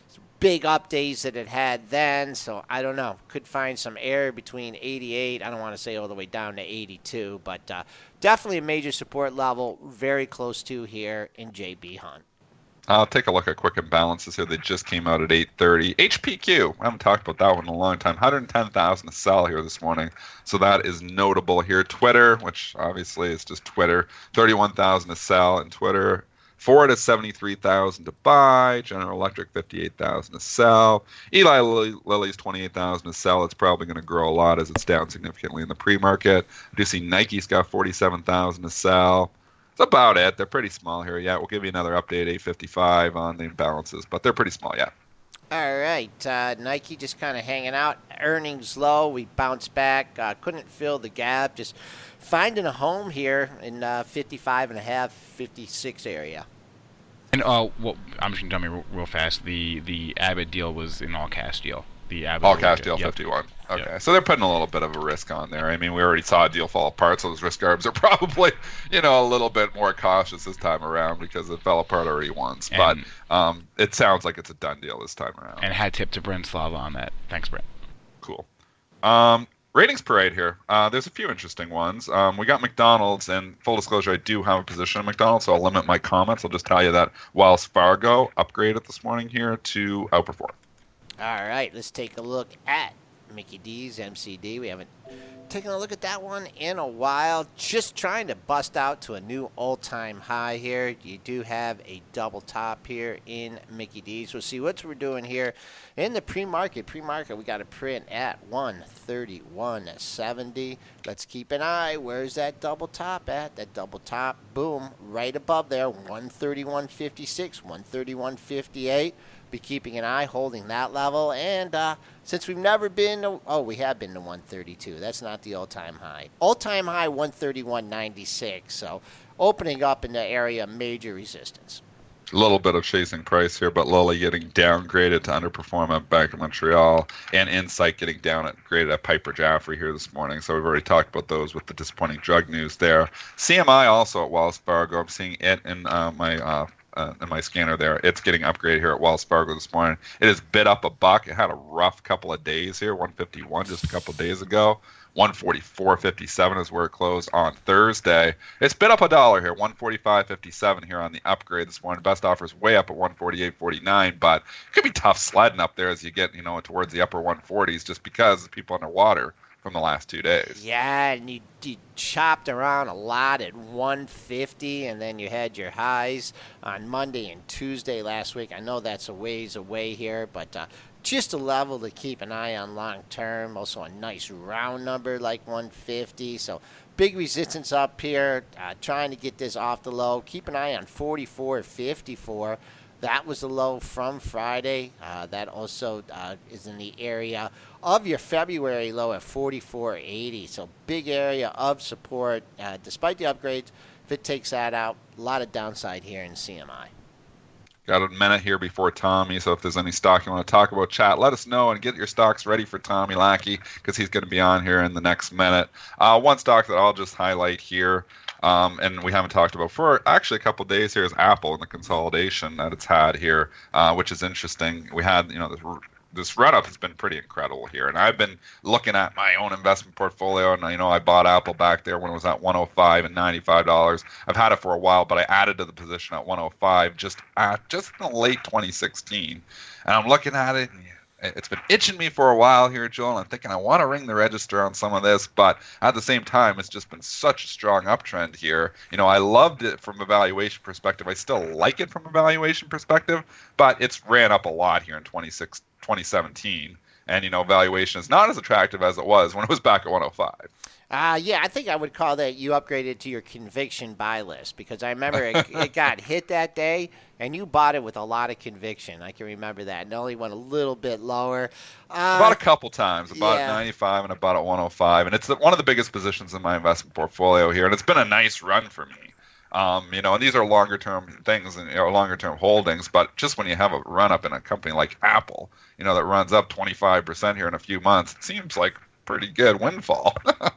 big up days that it had then. So I don't know. Could find some air between eighty-eight. I don't want to say all the way down to eighty-two, but uh, definitely a major support level, very close to here in J B Hunt. I'll take a look at quick imbalances here. They just came out at eight thirty. H P Q, I haven't talked about that one in a long time. one hundred ten thousand to sell here this morning. So that is notable here. Twitter, which obviously is just Twitter, thirty-one thousand to sell in Twitter. Ford is seventy-three thousand to buy. General Electric, fifty-eight thousand to sell. Eli Lilly's twenty-eight thousand to sell. It's probably going to grow a lot as it's down significantly in the pre-market. I do see Nike's got forty-seven thousand to sell. That's about it. They're pretty small here. Yeah, we'll give you another update, eight fifty-five on the imbalances, but they're pretty small, yeah. All right. Uh, Nike just kind of hanging out. Earnings low. We bounced back. Uh, couldn't fill the gap. Just finding a home here in uh, fifty-five and a half, fifty-six area. And uh, well, I'm just going to tell me real, real fast, the, the Abbott deal was an all-cash deal. The Abbott all cash deal, yep. fifty-one. Okay, yep. So they're putting a little bit of a risk on there. I mean, we already saw a deal fall apart, so those risk arbs are probably, you know, a little bit more cautious this time around because it fell apart already once. And, but um, it sounds like it's a done deal this time around. And hat tip to Brent Slava on that. Thanks, Brent. Cool. Um, ratings parade here. Uh, there's a few interesting ones. Um, we got McDonald's, and full disclosure, I do have a position in McDonald's, so I'll limit my comments. I'll just tell you that Wells Fargo upgraded this morning here to outperform. All right, let's take a look at Mickey D's M C D. We haven't taken a look at that one in a while. Just trying to bust out to a new all-time high here. You do have a double top here in Mickey D's. We'll see what we're doing here in the pre-market. Pre-market, we got a print at one thirty-one seventy. Let's keep an eye. Where's that double top at? That double top, boom, right above there, one thirty-one fifty-six, one thirty-one fifty-eight. Be keeping an eye, holding that level. And uh, since we've never been to, oh, we have been to one thirty-two. That's not the all-time high. All-time high, one thirty-one ninety-six. So opening up in the area of major resistance. A little bit of chasing price here, but Lilly getting downgraded to underperform at Bank of Montreal, and Insight getting down at graded at Piper Jaffray here this morning. So we've already talked about those with the disappointing drug news there. C M I also at Wells Fargo. I'm seeing it in uh, my uh, uh, in my scanner there. It's getting upgraded here at Wells Fargo this morning. It has bid up a buck. It had a rough couple of days here, one fifty-one just a couple of days ago. one forty-four fifty-seven is where it closed on Thursday. It's bid up a dollar here, one forty-five fifty-seven here on the upgrade this morning. Best offer is way up at one forty-eight forty-nine, but it could be tough sledding up there as you get, you know, towards the upper one forties just because people underwater from the last two days. Yeah, and you, you chopped around a lot at one fifty, and then you had your highs on Monday and Tuesday last week. I know that's a ways away here, but uh, just a level to keep an eye on long term. Also a nice round number like one fifty. So big resistance up here. Uh, trying to get this off the low. Keep an eye on forty-four fifty-four. That was the low from Friday. Uh, that also uh, is in the area of your February low at forty-four eighty. So big area of support. Uh, despite the upgrades, if it takes that out, a lot of downside here in C M I. Got a minute here before Tommy, so if there's any stock you want to talk about, chat, let us know and get your stocks ready for Tommy Lackey because he's going to be on here in the next minute. Uh, one stock that I'll just highlight here, um, and we haven't talked about for actually a couple of days here, is Apple and the consolidation that it's had here, uh, which is interesting. We had, you know, this this run-up has been pretty incredible here. And I've been looking at my own investment portfolio, and, you know, I bought Apple back there when it was at one oh five and ninety-five dollars. I've had it for a while, but I added to the position at one oh five just at, just in the late twenty sixteen. And I'm looking at it, and it's been itching me for a while here, Joel, and I'm thinking I want to ring the register on some of this, but at the same time, it's just been such a strong uptrend here. You know, I loved it from a valuation perspective. I still like it from a valuation perspective, but it's ran up a lot here in twenty seventeen. And, you know, valuation is not as attractive as it was when it was back at one oh five. Uh, yeah, I think I would call that you upgraded to your conviction buy list, because I remember it, it got hit that day, and you bought it with a lot of conviction. I can remember that. And it only went a little bit lower. Uh, about a couple times, about yeah. at ninety-five and about at one oh five. And it's the, one of the biggest positions in my investment portfolio here, and it's been a nice run for me. Um, you know, and these are longer-term things and, you know, longer-term holdings, but just when you have a run-up in a company like Apple, you know, that runs up twenty-five percent here in a few months, it seems like pretty good windfall.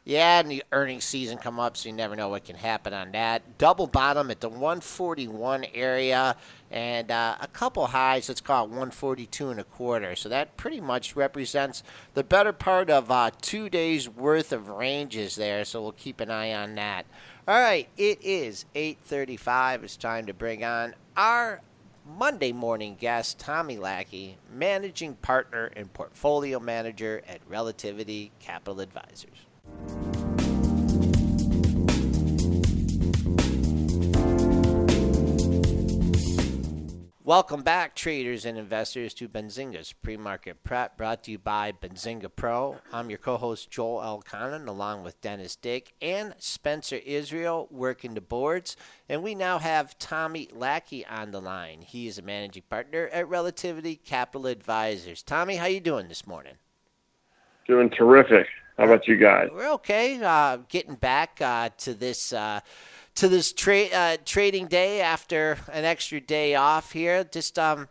Yeah, and the earnings season come up, so you never know what can happen on that. Double bottom at the one forty-one area, and uh, a couple highs. Let's call it one forty-two and a quarter. So that pretty much represents the better part of uh, two days worth of ranges there. So we'll keep an eye on that. All right, it is eight thirty-five. It's time to bring on our Monday morning guest, Tommy Lackey, managing partner and portfolio manager at Relativity Capital Advisors. Welcome back, traders and investors, to Benzinga's Pre-Market Prep, brought to you by Benzinga Pro. I'm your co-host, Joel Elconin, along with Dennis Dick and Spencer Israel, working the boards. And we now have Tommy Lackey on the line. He is a managing partner at Relativity Capital Advisors. Tommy, how you doing this morning? Doing terrific. How about you guys? We're okay. Uh, getting back uh, to this uh, to this tra- uh, trading day after an extra day off here. Just um,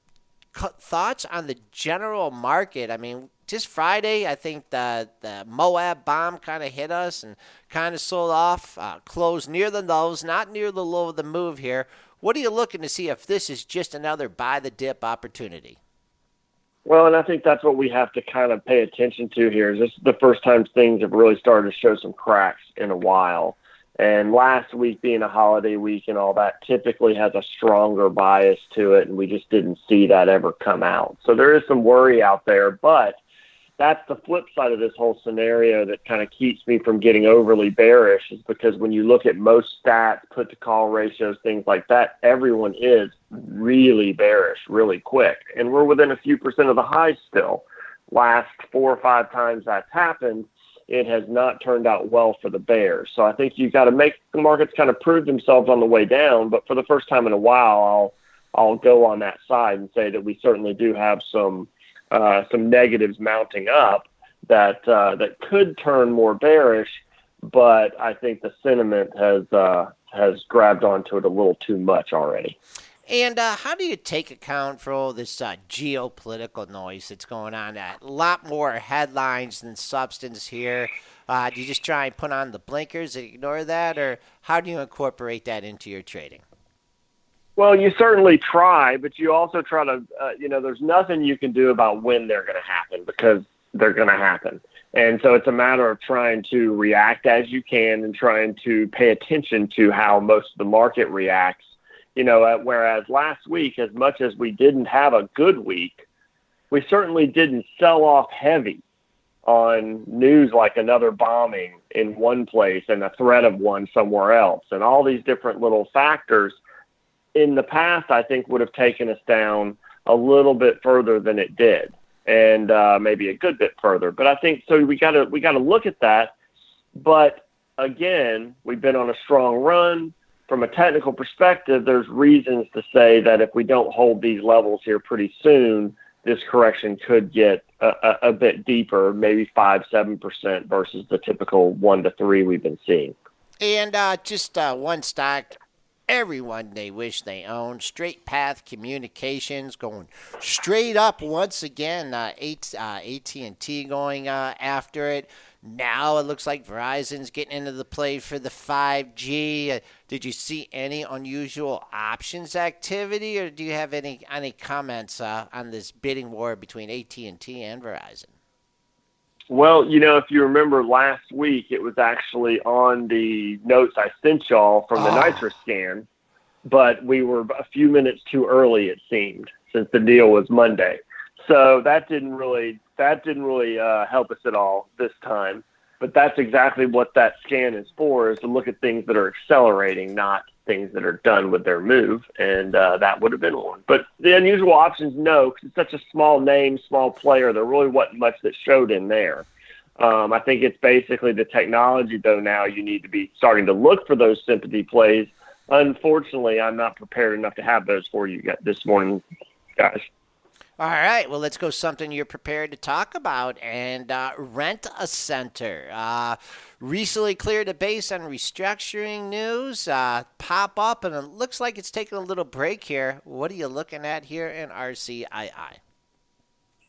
thoughts on the general market. I mean, just Friday, I think the, the Moab bomb kind of hit us and kind of sold off, uh, closed near the lows, not near the low of the move here. What are you looking to see if this is just another buy the dip opportunity? Well, and I think that's what we have to kind of pay attention to here. Is this is the first time things have really started to show some cracks in a while. And last week being a holiday week and all that typically has a stronger bias to it, and we just didn't see that ever come out. So there is some worry out there, but that's the flip side of this whole scenario that kind of keeps me from getting overly bearish, is because when you look at most stats, put-to-call ratios, things like that, everyone is really bearish really quick. And we're within a few percent of the highs still. Last four or five times that's happened, it has not turned out well for the bears. So I think you've got to make the markets kind of prove themselves on the way down. But for the first time in a while, I'll I'll go on that side and say that we certainly do have some uh, some negatives mounting up that uh, that could turn more bearish. But I think the sentiment has uh, has grabbed onto it a little too much already. And uh, how do you take account for all this uh, geopolitical noise that's going on? A lot more headlines than substance here. Uh, do you just try and put on the blinkers and ignore that, or how do you incorporate that into your trading? Well, you certainly try, but you also try to, uh, you know, there's nothing you can do about when they're going to happen, because they're going to happen. And so it's a matter of trying to react as you can and trying to pay attention to how most of the market reacts. You know, uh, whereas last week, as much as we didn't have a good week, we certainly didn't sell off heavy on news like another bombing in one place and a threat of one somewhere else. And all these different little factors in the past, I think, would have taken us down a little bit further than it did, and uh, maybe a good bit further. But I think so. We got to we got to look at that. But again, we've been on a strong run. From a technical perspective, there's reasons to say that if we don't hold these levels here pretty soon, this correction could get a, a, a bit deeper, maybe five, seven percent versus the typical one to three we've been seeing. And uh, just uh, one stock everyone they wish they owned, Straight Path Communications, going straight up once again. Uh, A T and T going uh, after it. Now it looks like Verizon's getting into the play for the five G. Uh, did you see any unusual options activity, or do you have any any comments uh, on this bidding war between A T and T and Verizon? Well, you know, if you remember last week, it was actually on the notes I sent y'all from the oh. NITRIS scan, but we were a few minutes too early, it seemed, since the deal was Monday. So that didn't really that didn't really uh, help us at all this time. But that's exactly what that scan is for, is to look at things that are accelerating, not things that are done with their move. And uh, that would have been one. But the unusual options, no, because it's such a small name, small player. There really wasn't much that showed in there. Um, I think it's basically the technology, though. Now you need to be starting to look for those sympathy plays. Unfortunately, I'm not prepared enough to have those for you this morning, guys. All right, well, let's go something you're prepared to talk about, and uh, Rent-A-Center. Uh, recently cleared a base on restructuring news, uh, pop up, and it looks like it's taking a little break here. What are you looking at here in R C I I?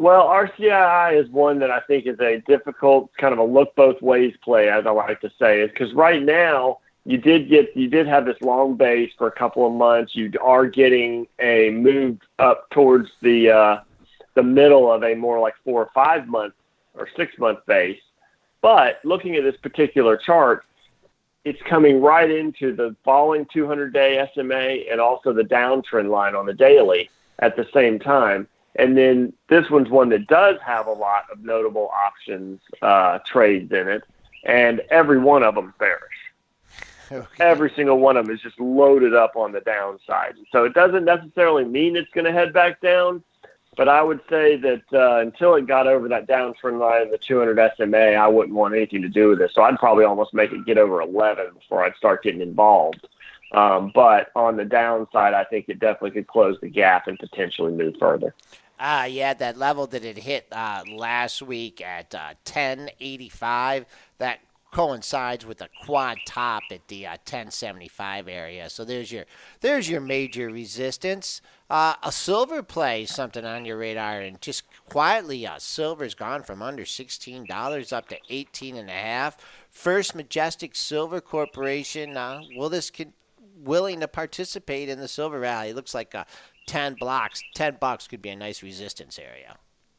Well, R C I I is one that I think is a difficult kind of a look both ways play, as I like to say, is because right now you did get you did have this long base for a couple of months. You are getting a move up towards the uh, the middle of a more like four or five month or six month base. But looking at this particular chart, it's coming right into the falling two hundred day S M A and also the downtrend line on the daily at the same time. And then this one's one that does have a lot of notable options uh, trades in it, and every one of them bearish. Okay. Every single one of them is just loaded up on the downside. So it doesn't necessarily mean it's going to head back down, but I would say that uh, until it got over that downtrend line of the two hundred S M A, I wouldn't want anything to do with it. So I'd probably almost make it get over eleven before I'd start getting involved. Um, but on the downside, I think it definitely could close the gap and potentially move further. Uh, yeah, that level that it hit uh, last week at uh, ten eighty-five, that coincides with a quad top at the uh, ten seventy-five area. So there's your there's your major resistance. Uh, a silver play, something on your radar, and just quietly, uh, silver's gone from under sixteen dollars up to eighteen and a half. First Majestic Silver Corporation, uh, will this con- willing to participate in the silver rally? It looks like uh, ten blocks, ten bucks could be a nice resistance area.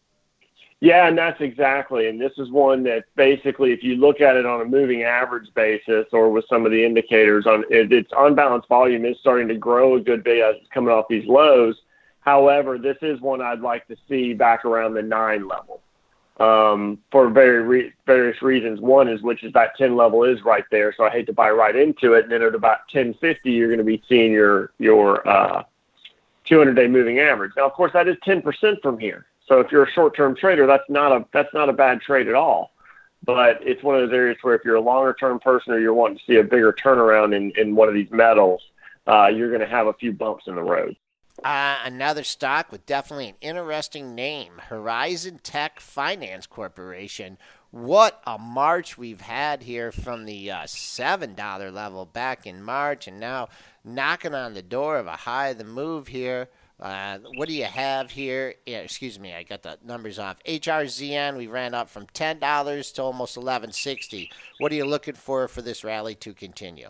Yeah, and that's exactly. And this is one that basically, if you look at it on a moving average basis or with some of the indicators, on it, its unbalanced volume is starting to grow a good bit as it's coming off these lows. However, this is one I'd like to see back around the nine level um, for very re- various reasons. One is which is that ten level is right there, so I hate to buy right into it. And then at about ten fifty, you're going to be seeing your your uh, two hundred day moving average. Now, of course, that is ten percent from here. So if you're a short-term trader, that's not a that's not a bad trade at all. But it's one of those areas where if you're a longer-term person or you're wanting to see a bigger turnaround in, in one of these metals, uh, you're going to have a few bumps in the road. Uh, another stock with definitely an interesting name, Horizon Tech Finance Corporation. What a March we've had here from the uh, seven dollar level back in March, and now knocking on the door of a high of the move here. Uh, what do you have here? Yeah, excuse me, I got the numbers off. H R Z N, we ran up from ten dollars to almost eleven sixty. What are you looking for for this rally to continue?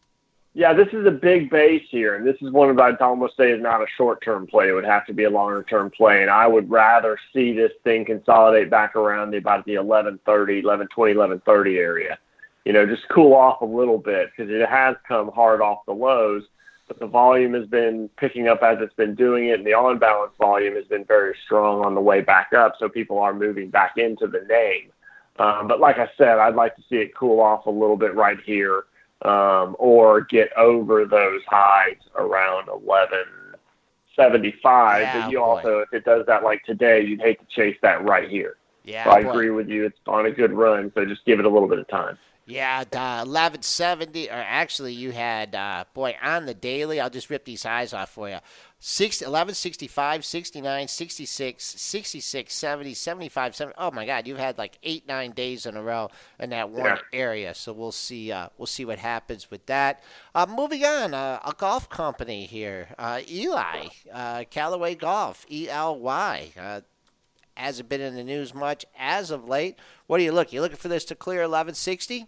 Yeah, this is a big base here, and this is one of I'd almost say is not a short-term play. It would have to be a longer-term play, and I would rather see this thing consolidate back around the, about the eleven thirty, eleven twenty, eleven thirty area. You know, just cool off a little bit because it has come hard off the lows. But the volume has been picking up as it's been doing it, and the on-balance volume has been very strong on the way back up, so people are moving back into the name. Um, but like I said, I'd like to see it cool off a little bit right here um, or get over those highs around eleven seventy-five. Yeah, but you boy. also, if it does that like today, you'd hate to chase that right here. Yeah, so I boy. agree with you. It's on a good run, so just give it a little bit of time. Yeah, uh, eleven seventy, or actually you had, uh, boy, on the daily, I'll just rip these highs off for you. Six, eleven sixty-five, sixty-nine, sixty-six, sixty-six, seventy, seventy-five, seventy. Oh my God, you've had like eight, nine days in a row in that one Yeah. area. So we'll see. Uh, we'll see what happens with that. Uh, moving on, uh, a golf company here, uh, Eli, uh, Callaway Golf, E L Y. Uh, hasn't been in the news much as of late. What do you look? You looking for this to clear eleven sixty?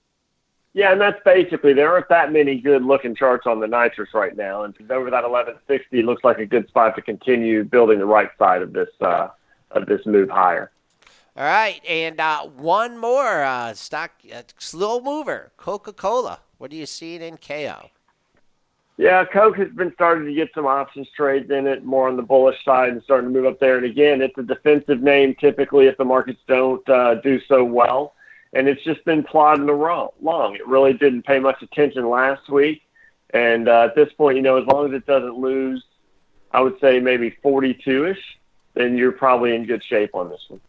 Yeah, and that's basically, there aren't that many good-looking charts on the nitrous right now, and over that eleven sixty looks like a good spot to continue building the right side of this uh, of this move higher. All right, and uh, one more uh, stock, uh, slow mover, Coca-Cola. What are you seeing in K O? Yeah, Coke has been starting to get some options trades in it, more on the bullish side and starting to move up there. And again, it's a defensive name typically if the markets don't uh, do so well. And it's just been plodding along. It really didn't pay much attention last week. And uh, at this point, you know, as long as it doesn't lose, I would say maybe forty-two-ish, then you're probably in good shape on this one.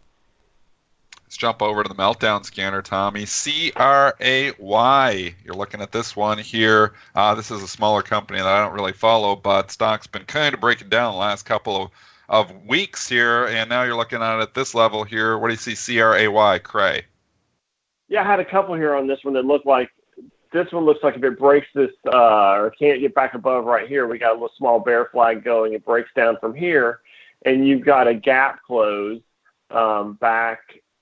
Let's jump over to the Meltdown scanner, Tommy. C R A Y. You're looking at this one here. Uh, this is a smaller company that I don't really follow, but stock's been kind of breaking down the last couple of, of weeks here, and now you're looking at it at this level here. What do you see, C R A Y, Cray? Yeah, I had a couple here on this one that look like, this one looks like if it breaks this uh, or can't get back above right here, we got a little small bear flag going. It breaks down from here. and you've got a gap close um, back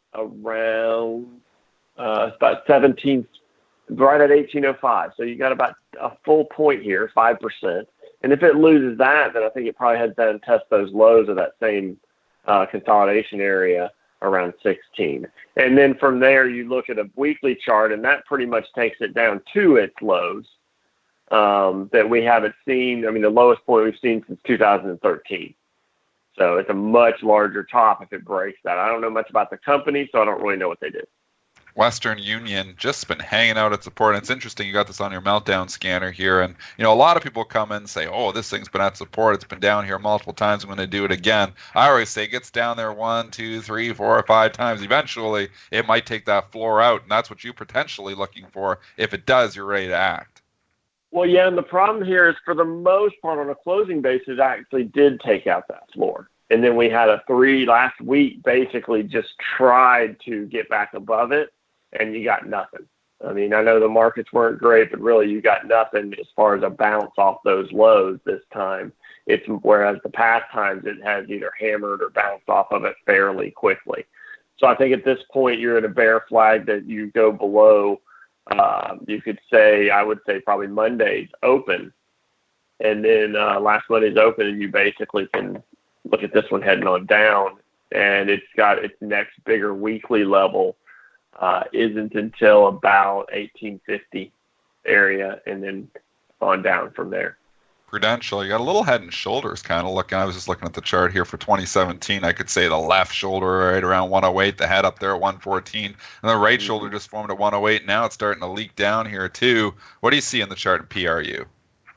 around uh, about seventeen, right at eighteen oh five. So you got about a full point here, five percent. And if it loses that, then I think it probably heads down and tests those lows of that same uh, consolidation area around sixteen. And then from there, you look at a weekly chart, and that pretty much takes it down to its lows um, that we haven't seen. I mean, the lowest point we've seen since two thousand thirteen. So it's a much larger top if it breaks that. I don't know much about the company, so I don't really know what they did. Western Union just been hanging out at support. And it's interesting, you got this on your meltdown scanner here. And, you know, a lot of people come in and say, oh, this thing's been at support. It's been down here multiple times. I'm going to do it again. I always say it gets down there one, two, three, four, or five times. Eventually, it might take that floor out. And that's what you're potentially looking for. If it does, you're ready to act. Well, yeah, and the problem here is for the most part on a closing basis, it actually did take out that floor. And then we had a three last week basically just tried to get back above it. And you got nothing. I mean, I know the markets weren't great, but really you got nothing as far as a bounce off those lows this time. It's whereas the past times it has either hammered or bounced off of it fairly quickly. So I think at this point you're at a bear flag that you go below. Uh, you could say, I would say probably Monday's open, and then uh, last Monday's open, and you basically can look at this one heading on down, and it's got its next bigger weekly level. Uh, isn't until about eighteen fifty area, and then on down from there. Prudential, you got a little head and shoulders kind of looking. I was just looking at the chart here for twenty seventeen. I could say the left shoulder right around one oh eight, the head up there at one fourteen, and the right mm-hmm. shoulder just formed at one oh eight. Now it's starting to leak down here too. What do you see in the chart in P R U?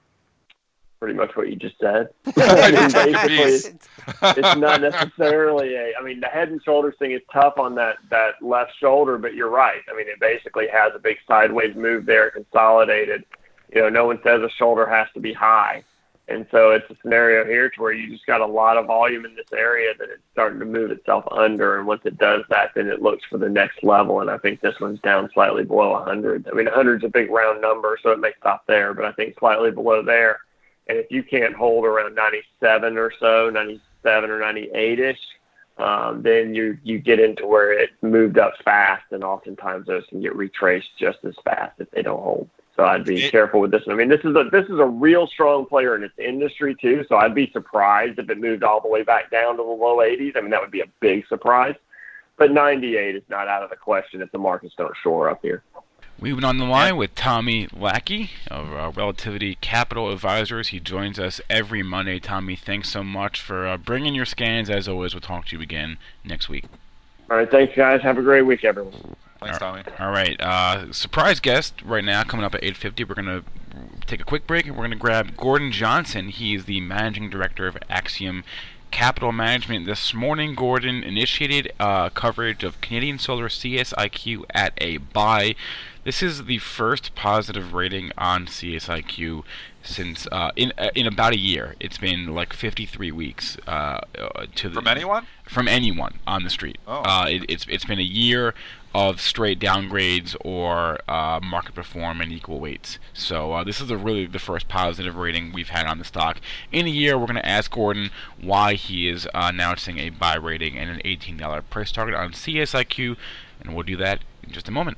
Pretty much what you just said. I mean, basically, it's, it's not necessarily a. I mean, the head and shoulders thing is tough on that that left shoulder, but you're right. I mean, it basically has a big sideways move there, consolidated. You know, no one says a shoulder has to be high, and so it's a scenario here to where you just got a lot of volume in this area that it's starting to move itself under, and once it does that, then it looks for the next level. And I think this one's down slightly below one hundred. I mean, one hundred is a big round number, so it may stop there, but I think slightly below there. And if you can't hold around ninety-seven or so, ninety-seven or ninety-eight-ish, um, then you, you get into where it moved up fast, and oftentimes those can get retraced just as fast if they don't hold. So I'd be it, careful with this one. I mean, this is a this is a real strong player in its industry too. So I'd be surprised if it moved all the way back down to the low eighties. I mean, that would be a big surprise. But ninety-eight is not out of the question if the markets don't shore up here. We've been on the line with Tommy Lackey of uh, Relativity Capital Advisors. He joins us every Monday. Tommy, thanks so much for uh, bringing your scans. As always, we'll talk to you again next week. All right, thanks, guys. Have a great week, everyone. Thanks, Tommy. All right, uh, surprise guest right now coming up at eight fifty. We're going to take a quick break, and we're going to grab Gordon Johnson. He is the Managing Director of Axiom Capital Management. This morning, Gordon initiated uh, coverage of Canadian Solar C S I Q at a buy. This is the first positive rating on C S I Q since uh, in uh, in about a year. It's been like fifty-three weeks uh, to the, from anyone from anyone on the street. Oh. Uh, it, it's it's been a year of straight downgrades or uh, market perform and equal weights. So uh, this is a really the first positive rating we've had on the stock in a year. We're going to ask Gordon why he is uh, announcing a buy rating and an eighteen dollars price target on C S I Q, and we'll do that in just a moment.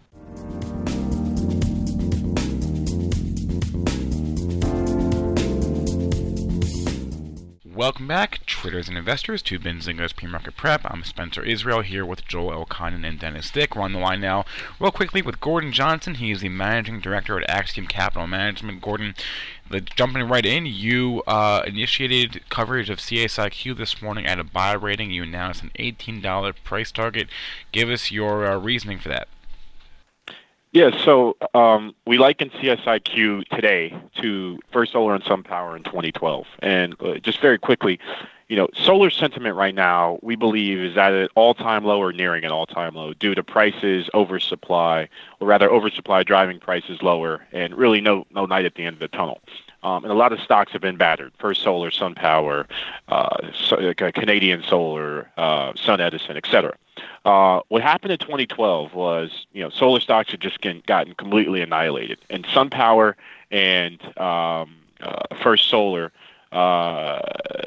Welcome back, traders and investors, to Benzinga's Pre-Market Prep. I'm Spencer Israel here with Joel Elconin and Dennis Dick. We're on the line now real quickly with Gordon Johnson. He is the Managing Director at Axiom Capital Management. Gordon, the, jumping right in, you uh, initiated coverage of C S I Q this morning at a buy rating. You announced an eighteen dollars price target. Give us your uh, reasoning for that. Yeah, so um, we liken C S I Q today to First Solar and SunPower in twenty twelve. And uh, just very quickly, you know, solar sentiment right now, we believe, is at an all-time low or nearing an all-time low due to prices oversupply, or rather oversupply driving prices lower, and really no no light at the end of the tunnel. Um, and a lot of stocks have been battered. First Solar, SunPower, uh, so, uh, Canadian Solar, uh, SunEdison, et cetera. Uh, what happened in twenty twelve was, you know, solar stocks had just get, gotten completely annihilated. And SunPower and um, uh, First Solar uh,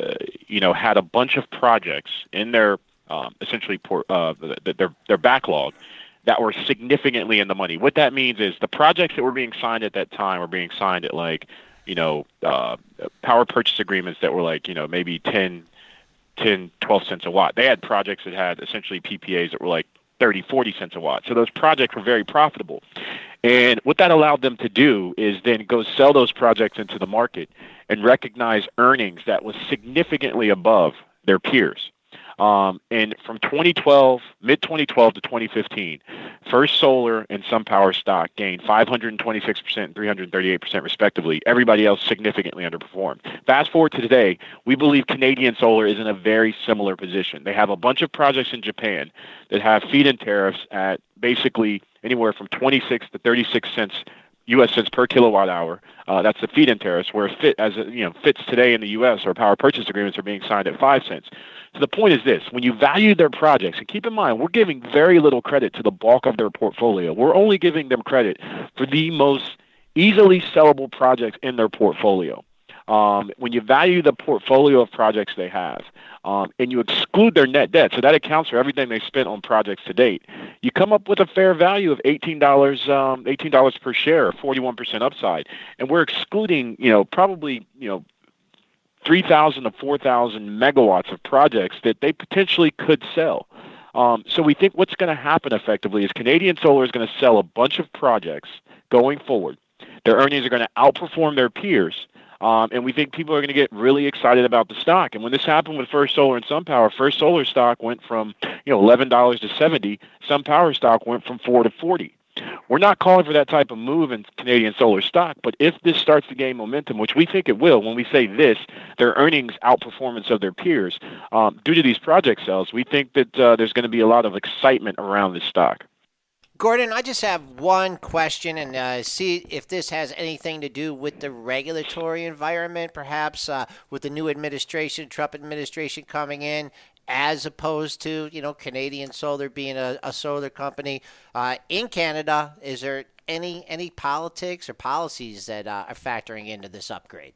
you know, had a bunch of projects in their um, essentially por- uh, their their backlog that were significantly in the money. What that means is the projects that were being signed at that time were being signed at like, you know, uh, power purchase agreements that were like, you know, maybe ten, ten, twelve cents a watt. They had projects that had essentially P P As that were like thirty, forty cents a watt. So those projects were very profitable. And what that allowed them to do is then go sell those projects into the market and recognize earnings that was significantly above their peers. Um, and from twenty twelve, mid twenty twelve to twenty fifteen, First Solar and SunPower stock gained five hundred twenty-six percent and three hundred thirty-eight percent respectively. Everybody else significantly underperformed. Fast forward to today, we believe Canadian Solar is in a very similar position. They have a bunch of projects in Japan that have feed-in tariffs at basically anywhere from twenty-six to thirty-six cents U S cents per kilowatt hour. Uh, that's the feed-in tariffs, where fit as it, you know fits today in the U S or power purchase agreements are being signed at five cents. So the point is this: when you value their projects, and keep in mind, we're giving very little credit to the bulk of their portfolio. We're only giving them credit for the most easily sellable projects in their portfolio. Um, when you value the portfolio of projects they have, um, and you exclude their net debt, so that accounts for everything they spent on projects to date, you come up with a fair value of eighteen dollars, um, eighteen dollars per share, forty-one percent upside. And we're excluding, you know, probably, you know, three thousand to four thousand megawatts of projects that they potentially could sell. Um, so we think what's going to happen effectively is Canadian Solar is going to sell a bunch of projects going forward. Their earnings are going to outperform their peers. Um, and we think people are going to get really excited about the stock. And when this happened with First Solar and SunPower, First Solar stock went from, you know, eleven dollars to seventy dollars. SunPower stock went from four to forty. We're not calling for that type of move in Canadian Solar stock, but if this starts to gain momentum, which we think it will, when we say this, their earnings outperformance of their peers, um, due to these project sales, we think that uh, there's going to be a lot of excitement around this stock. Gordon, I just have one question, and uh, see if this has anything to do with the regulatory environment, perhaps uh, with the new administration, Trump administration coming in, as opposed to, you know, Canadian Solar being a, a solar company. Uh, in Canada, is there any any politics or policies that uh, are factoring into this upgrade?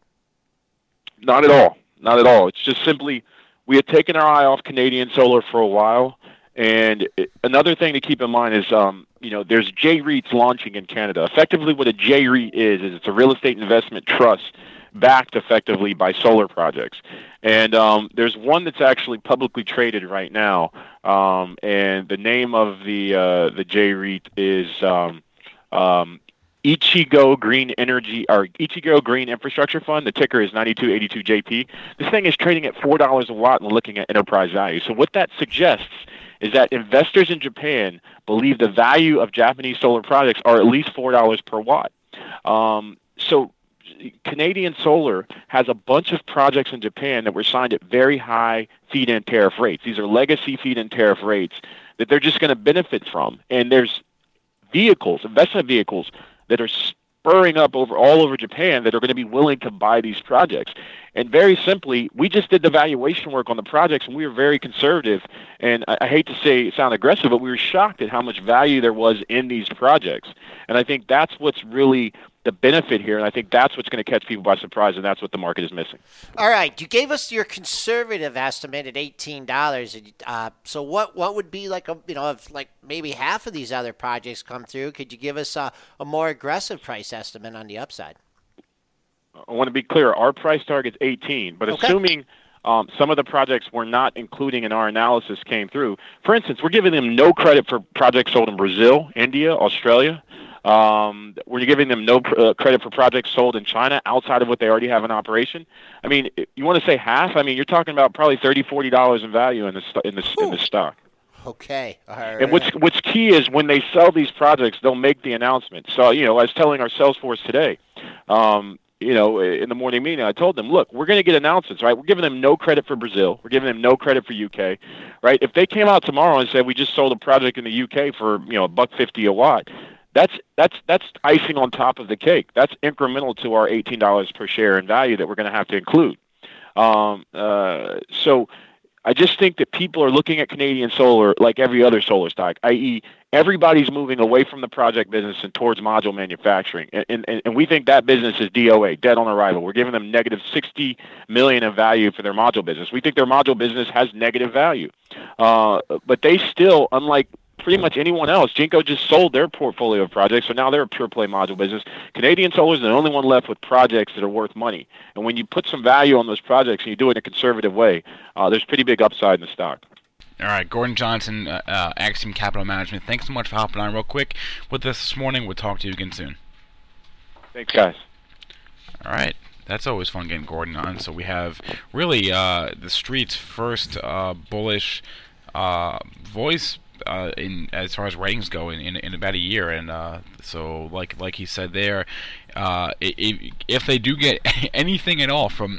Not at all. Not at all. It's just simply we had taken our eye off Canadian Solar for a while. And it, another thing to keep in mind is, um, you know, there's J REITs launching in Canada. Effectively, what a J REIT is, is it's a real estate investment trust backed effectively by solar projects. And um, there's one that's actually publicly traded right now. Um, and the name of the uh, the J REIT is um, um, Ichigo Green Energy or Ichigo Green Infrastructure Fund. The ticker is ninety-two eighty-two J P. This thing is trading at four dollars a watt and looking at enterprise value. So what that suggests is that investors in Japan believe the value of Japanese solar projects are at least four dollars per watt. Um, so Canadian Solar has a bunch of projects in Japan that were signed at very high feed-in tariff rates. These are legacy feed-in tariff rates that they're just going to benefit from. And there's vehicles, investment vehicles, that are spurring up over all over Japan that are going to be willing to buy these projects. And very simply, we just did the valuation work on the projects, and we were very conservative. And I, I hate to say sound aggressive, but we were shocked at how much value there was in these projects. And I think that's what's really the benefit here, and I think that's what's going to catch people by surprise, and that's what the market is missing. All right, you gave us your conservative estimate at eighteen dollars. Uh, so what what would be like a you know if like maybe half of these other projects come through? Could you give us a, a more aggressive price estimate on the upside? I want to be clear. Our price target is eighteen, but okay. assuming um, some of the projects we're not including in our analysis came through. For instance, we're giving them no credit for projects sold in Brazil, India, Australia. Um, we're giving them no uh, credit for projects sold in China outside of what they already have in operation. I mean, you want to say half? I mean, you're talking about probably thirty, forty dollars in value in this in this in this stock. Okay. All right. And what's what's key is when they sell these projects, they'll make the announcement. So, you know, I was telling our sales force today, um, you know, in the morning meeting, I told them, look, we're going to get announcements, right? We're giving them no credit for Brazil. We're giving them no credit for U K, right? If they came out tomorrow and said we just sold a project in the U K for, you know, a buck fifty a watt, That's that's that's icing on top of the cake. That's incremental to our eighteen dollars per share in value that we're going to have to include. Um, uh, so I just think that people are looking at Canadian Solar like every other solar stock, that is, everybody's moving away from the project business and towards module manufacturing. And, and, and we think that business is D O A, dead on arrival. We're giving them negative sixty million dollars of value for their module business. We think their module business has negative value. Uh, but they still, unlike pretty much anyone else, Jinko just sold their portfolio of projects, so now they're a pure play module business. Canadian Solar is the only one left with projects that are worth money. And when you put some value on those projects and you do it in a conservative way, uh, there's pretty big upside in the stock. All right, Gordon Johnson, uh, uh, Axiom Capital Management, thanks so much for hopping on real quick with us this morning. We'll talk to you again soon. Thanks, guys. All right. That's always fun getting Gordon on. So we have really uh, the street's first uh, bullish uh, voice Uh, in as far as ratings go in, in, in about a year, and uh, so like like he said there, uh, if, if they do get anything at all from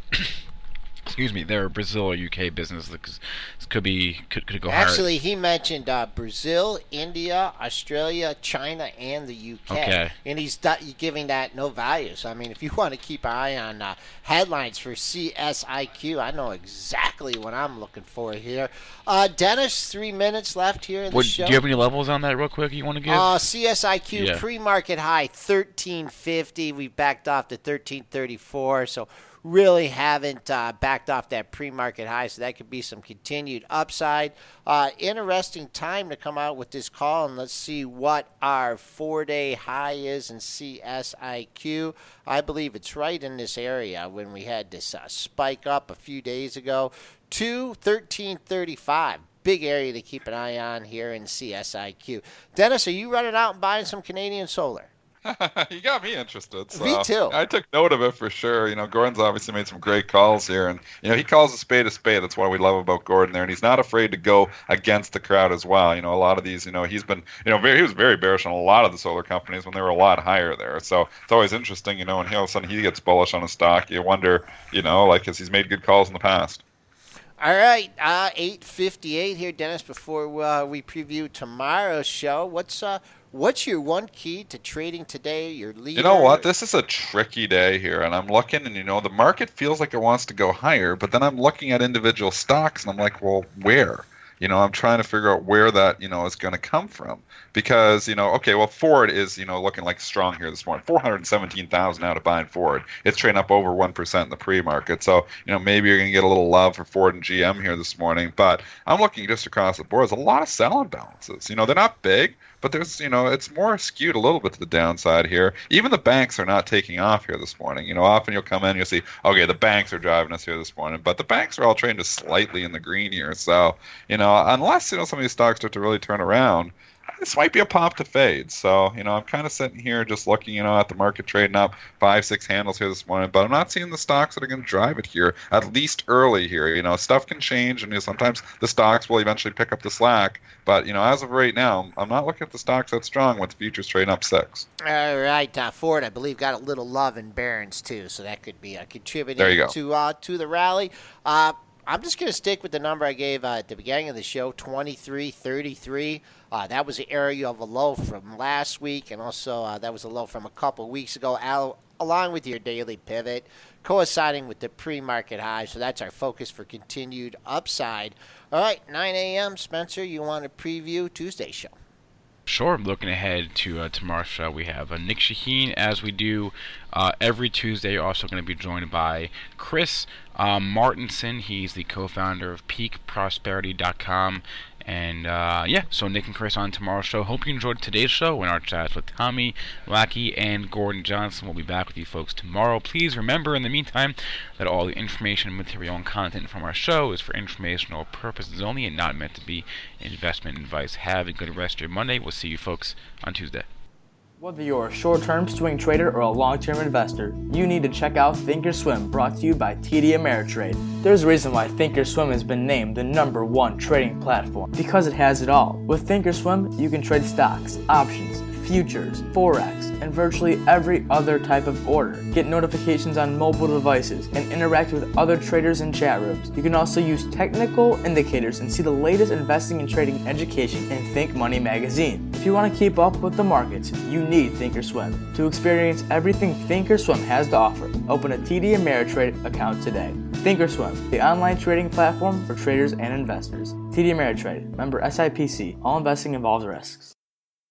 excuse me, their Brazil or U K business, this could be could, could go higher. Actually, he mentioned uh, Brazil, India, Australia, China, and the U K. Okay. And he's do- giving that no value. So, I mean, if you want to keep an eye on uh, headlines for C S I Q, I know exactly what I'm looking for here. Uh, Dennis, three minutes left here in the What, show. do you have any levels on that real quick you want to give? Uh, C S I Q Yeah. pre-market high thirteen fifty. We backed off to thirteen thirty-four. So really haven't uh, backed off that pre-market high, so that could be some continued upside. Uh, interesting time to come out with this call, and let's see what our four-day high is in C S I Q. I believe it's right in this area when we had this uh, spike up a few days ago to thirteen thirty-five. Big area to keep an eye on here in C S I Q. Dennis, are you running out and buying some Canadian Solar? You got me interested. So Me too. I took note of it for sure. You know, Gordon's obviously made some great calls here, and you know he calls a spade a spade. That's what we love about Gordon there, and he's not afraid to go against the crowd as well. You know, a lot of these, you know, he's been, you know, very he was very bearish on a lot of the solar companies when they were a lot higher there. So it's always interesting, you know, when he, all of a sudden he gets bullish on a stock. You wonder, you know, like because he's made good calls in the past. All right, uh, eight fifty-eight here, Dennis. Before uh, we preview tomorrow's show, what's uh, what's your one key to trading today? Your leader? You know what? This is a tricky day here, and I'm looking, and you know, the market feels like it wants to go higher, but then I'm looking at individual stocks, and I'm like, well, where? You know, I'm trying to figure out where that, you know, is going to come from. Because, you know, okay, well, Ford is, you know, looking like strong here this morning. four hundred seventeen thousand now to buy in Ford. It's trading up over one percent in the pre-market. So, you know, maybe you're going to get a little love for Ford and G M here this morning. But I'm looking just across the board. There's a lot of sell imbalances. You know, they're not big, but there's, you know, it's more skewed a little bit to the downside here. Even the banks are not taking off here this morning. You know, often you'll come in and you'll see, okay, the banks are driving us here this morning. But the banks are all trading just slightly in the green here. So, you know, unless, you know, some of these stocks start to really turn around, this might be a pop to fade. So, you know, I'm kind of sitting here just looking, you know, at the market trading up five, six handles here this morning, but I'm not seeing the stocks that are going to drive it here, at least early here. You know, stuff can change, and you know, sometimes the stocks will eventually pick up the slack. But, you know, as of right now, I'm not looking at the stocks that strong with the futures trading up six. All right, uh, Ford, I believe, got a little love in Barron's, too, so that could be uh, contributing There you go. to uh, to the rally. Uh, I'm just going to stick with the number I gave uh, at the beginning of the show, twenty-three thirty-three. Uh, that was the area of a low from last week, and also uh, that was a low from a couple weeks ago, al- along with your daily pivot, coinciding with the pre-market high. So that's our focus for continued upside. All right, nine a.m., Spencer, you want to preview Tuesday's show? Sure. Looking ahead to uh, tomorrow's show, we have uh, Nick Shaheen, as we do uh, every Tuesday. Also going to be joined by Chris um, Martinson. He's the co-founder of peak prosperity dot com. And, uh, yeah, so Nick and Chris on tomorrow's show. Hope you enjoyed today's show and our chats with Tommy Lackey and Gordon Johnson. We'll be back with you folks tomorrow. Please remember, in the meantime, that all the information, material, and content from our show is for informational purposes only and not meant to be investment advice. Have a good rest of your Monday. We'll see you folks on Tuesday. Whether you're a short-term swing trader or a long-term investor, you need to check out Thinkorswim, brought to you by T D Ameritrade. There's a reason why Thinkorswim has been named the number one trading platform, because it has it all. With Thinkorswim, you can trade stocks, options, futures, forex, and virtually every other type of order. Get notifications on mobile devices and interact with other traders in chat rooms. You can also use technical indicators and see the latest investing and trading education in Think Money magazine. If you want to keep up with the markets, you need Thinkorswim. To experience everything Thinkorswim has to offer, open a T D Ameritrade account today. Thinkorswim, the online trading platform for traders and investors. T D Ameritrade, member S I P C. All investing involves risks.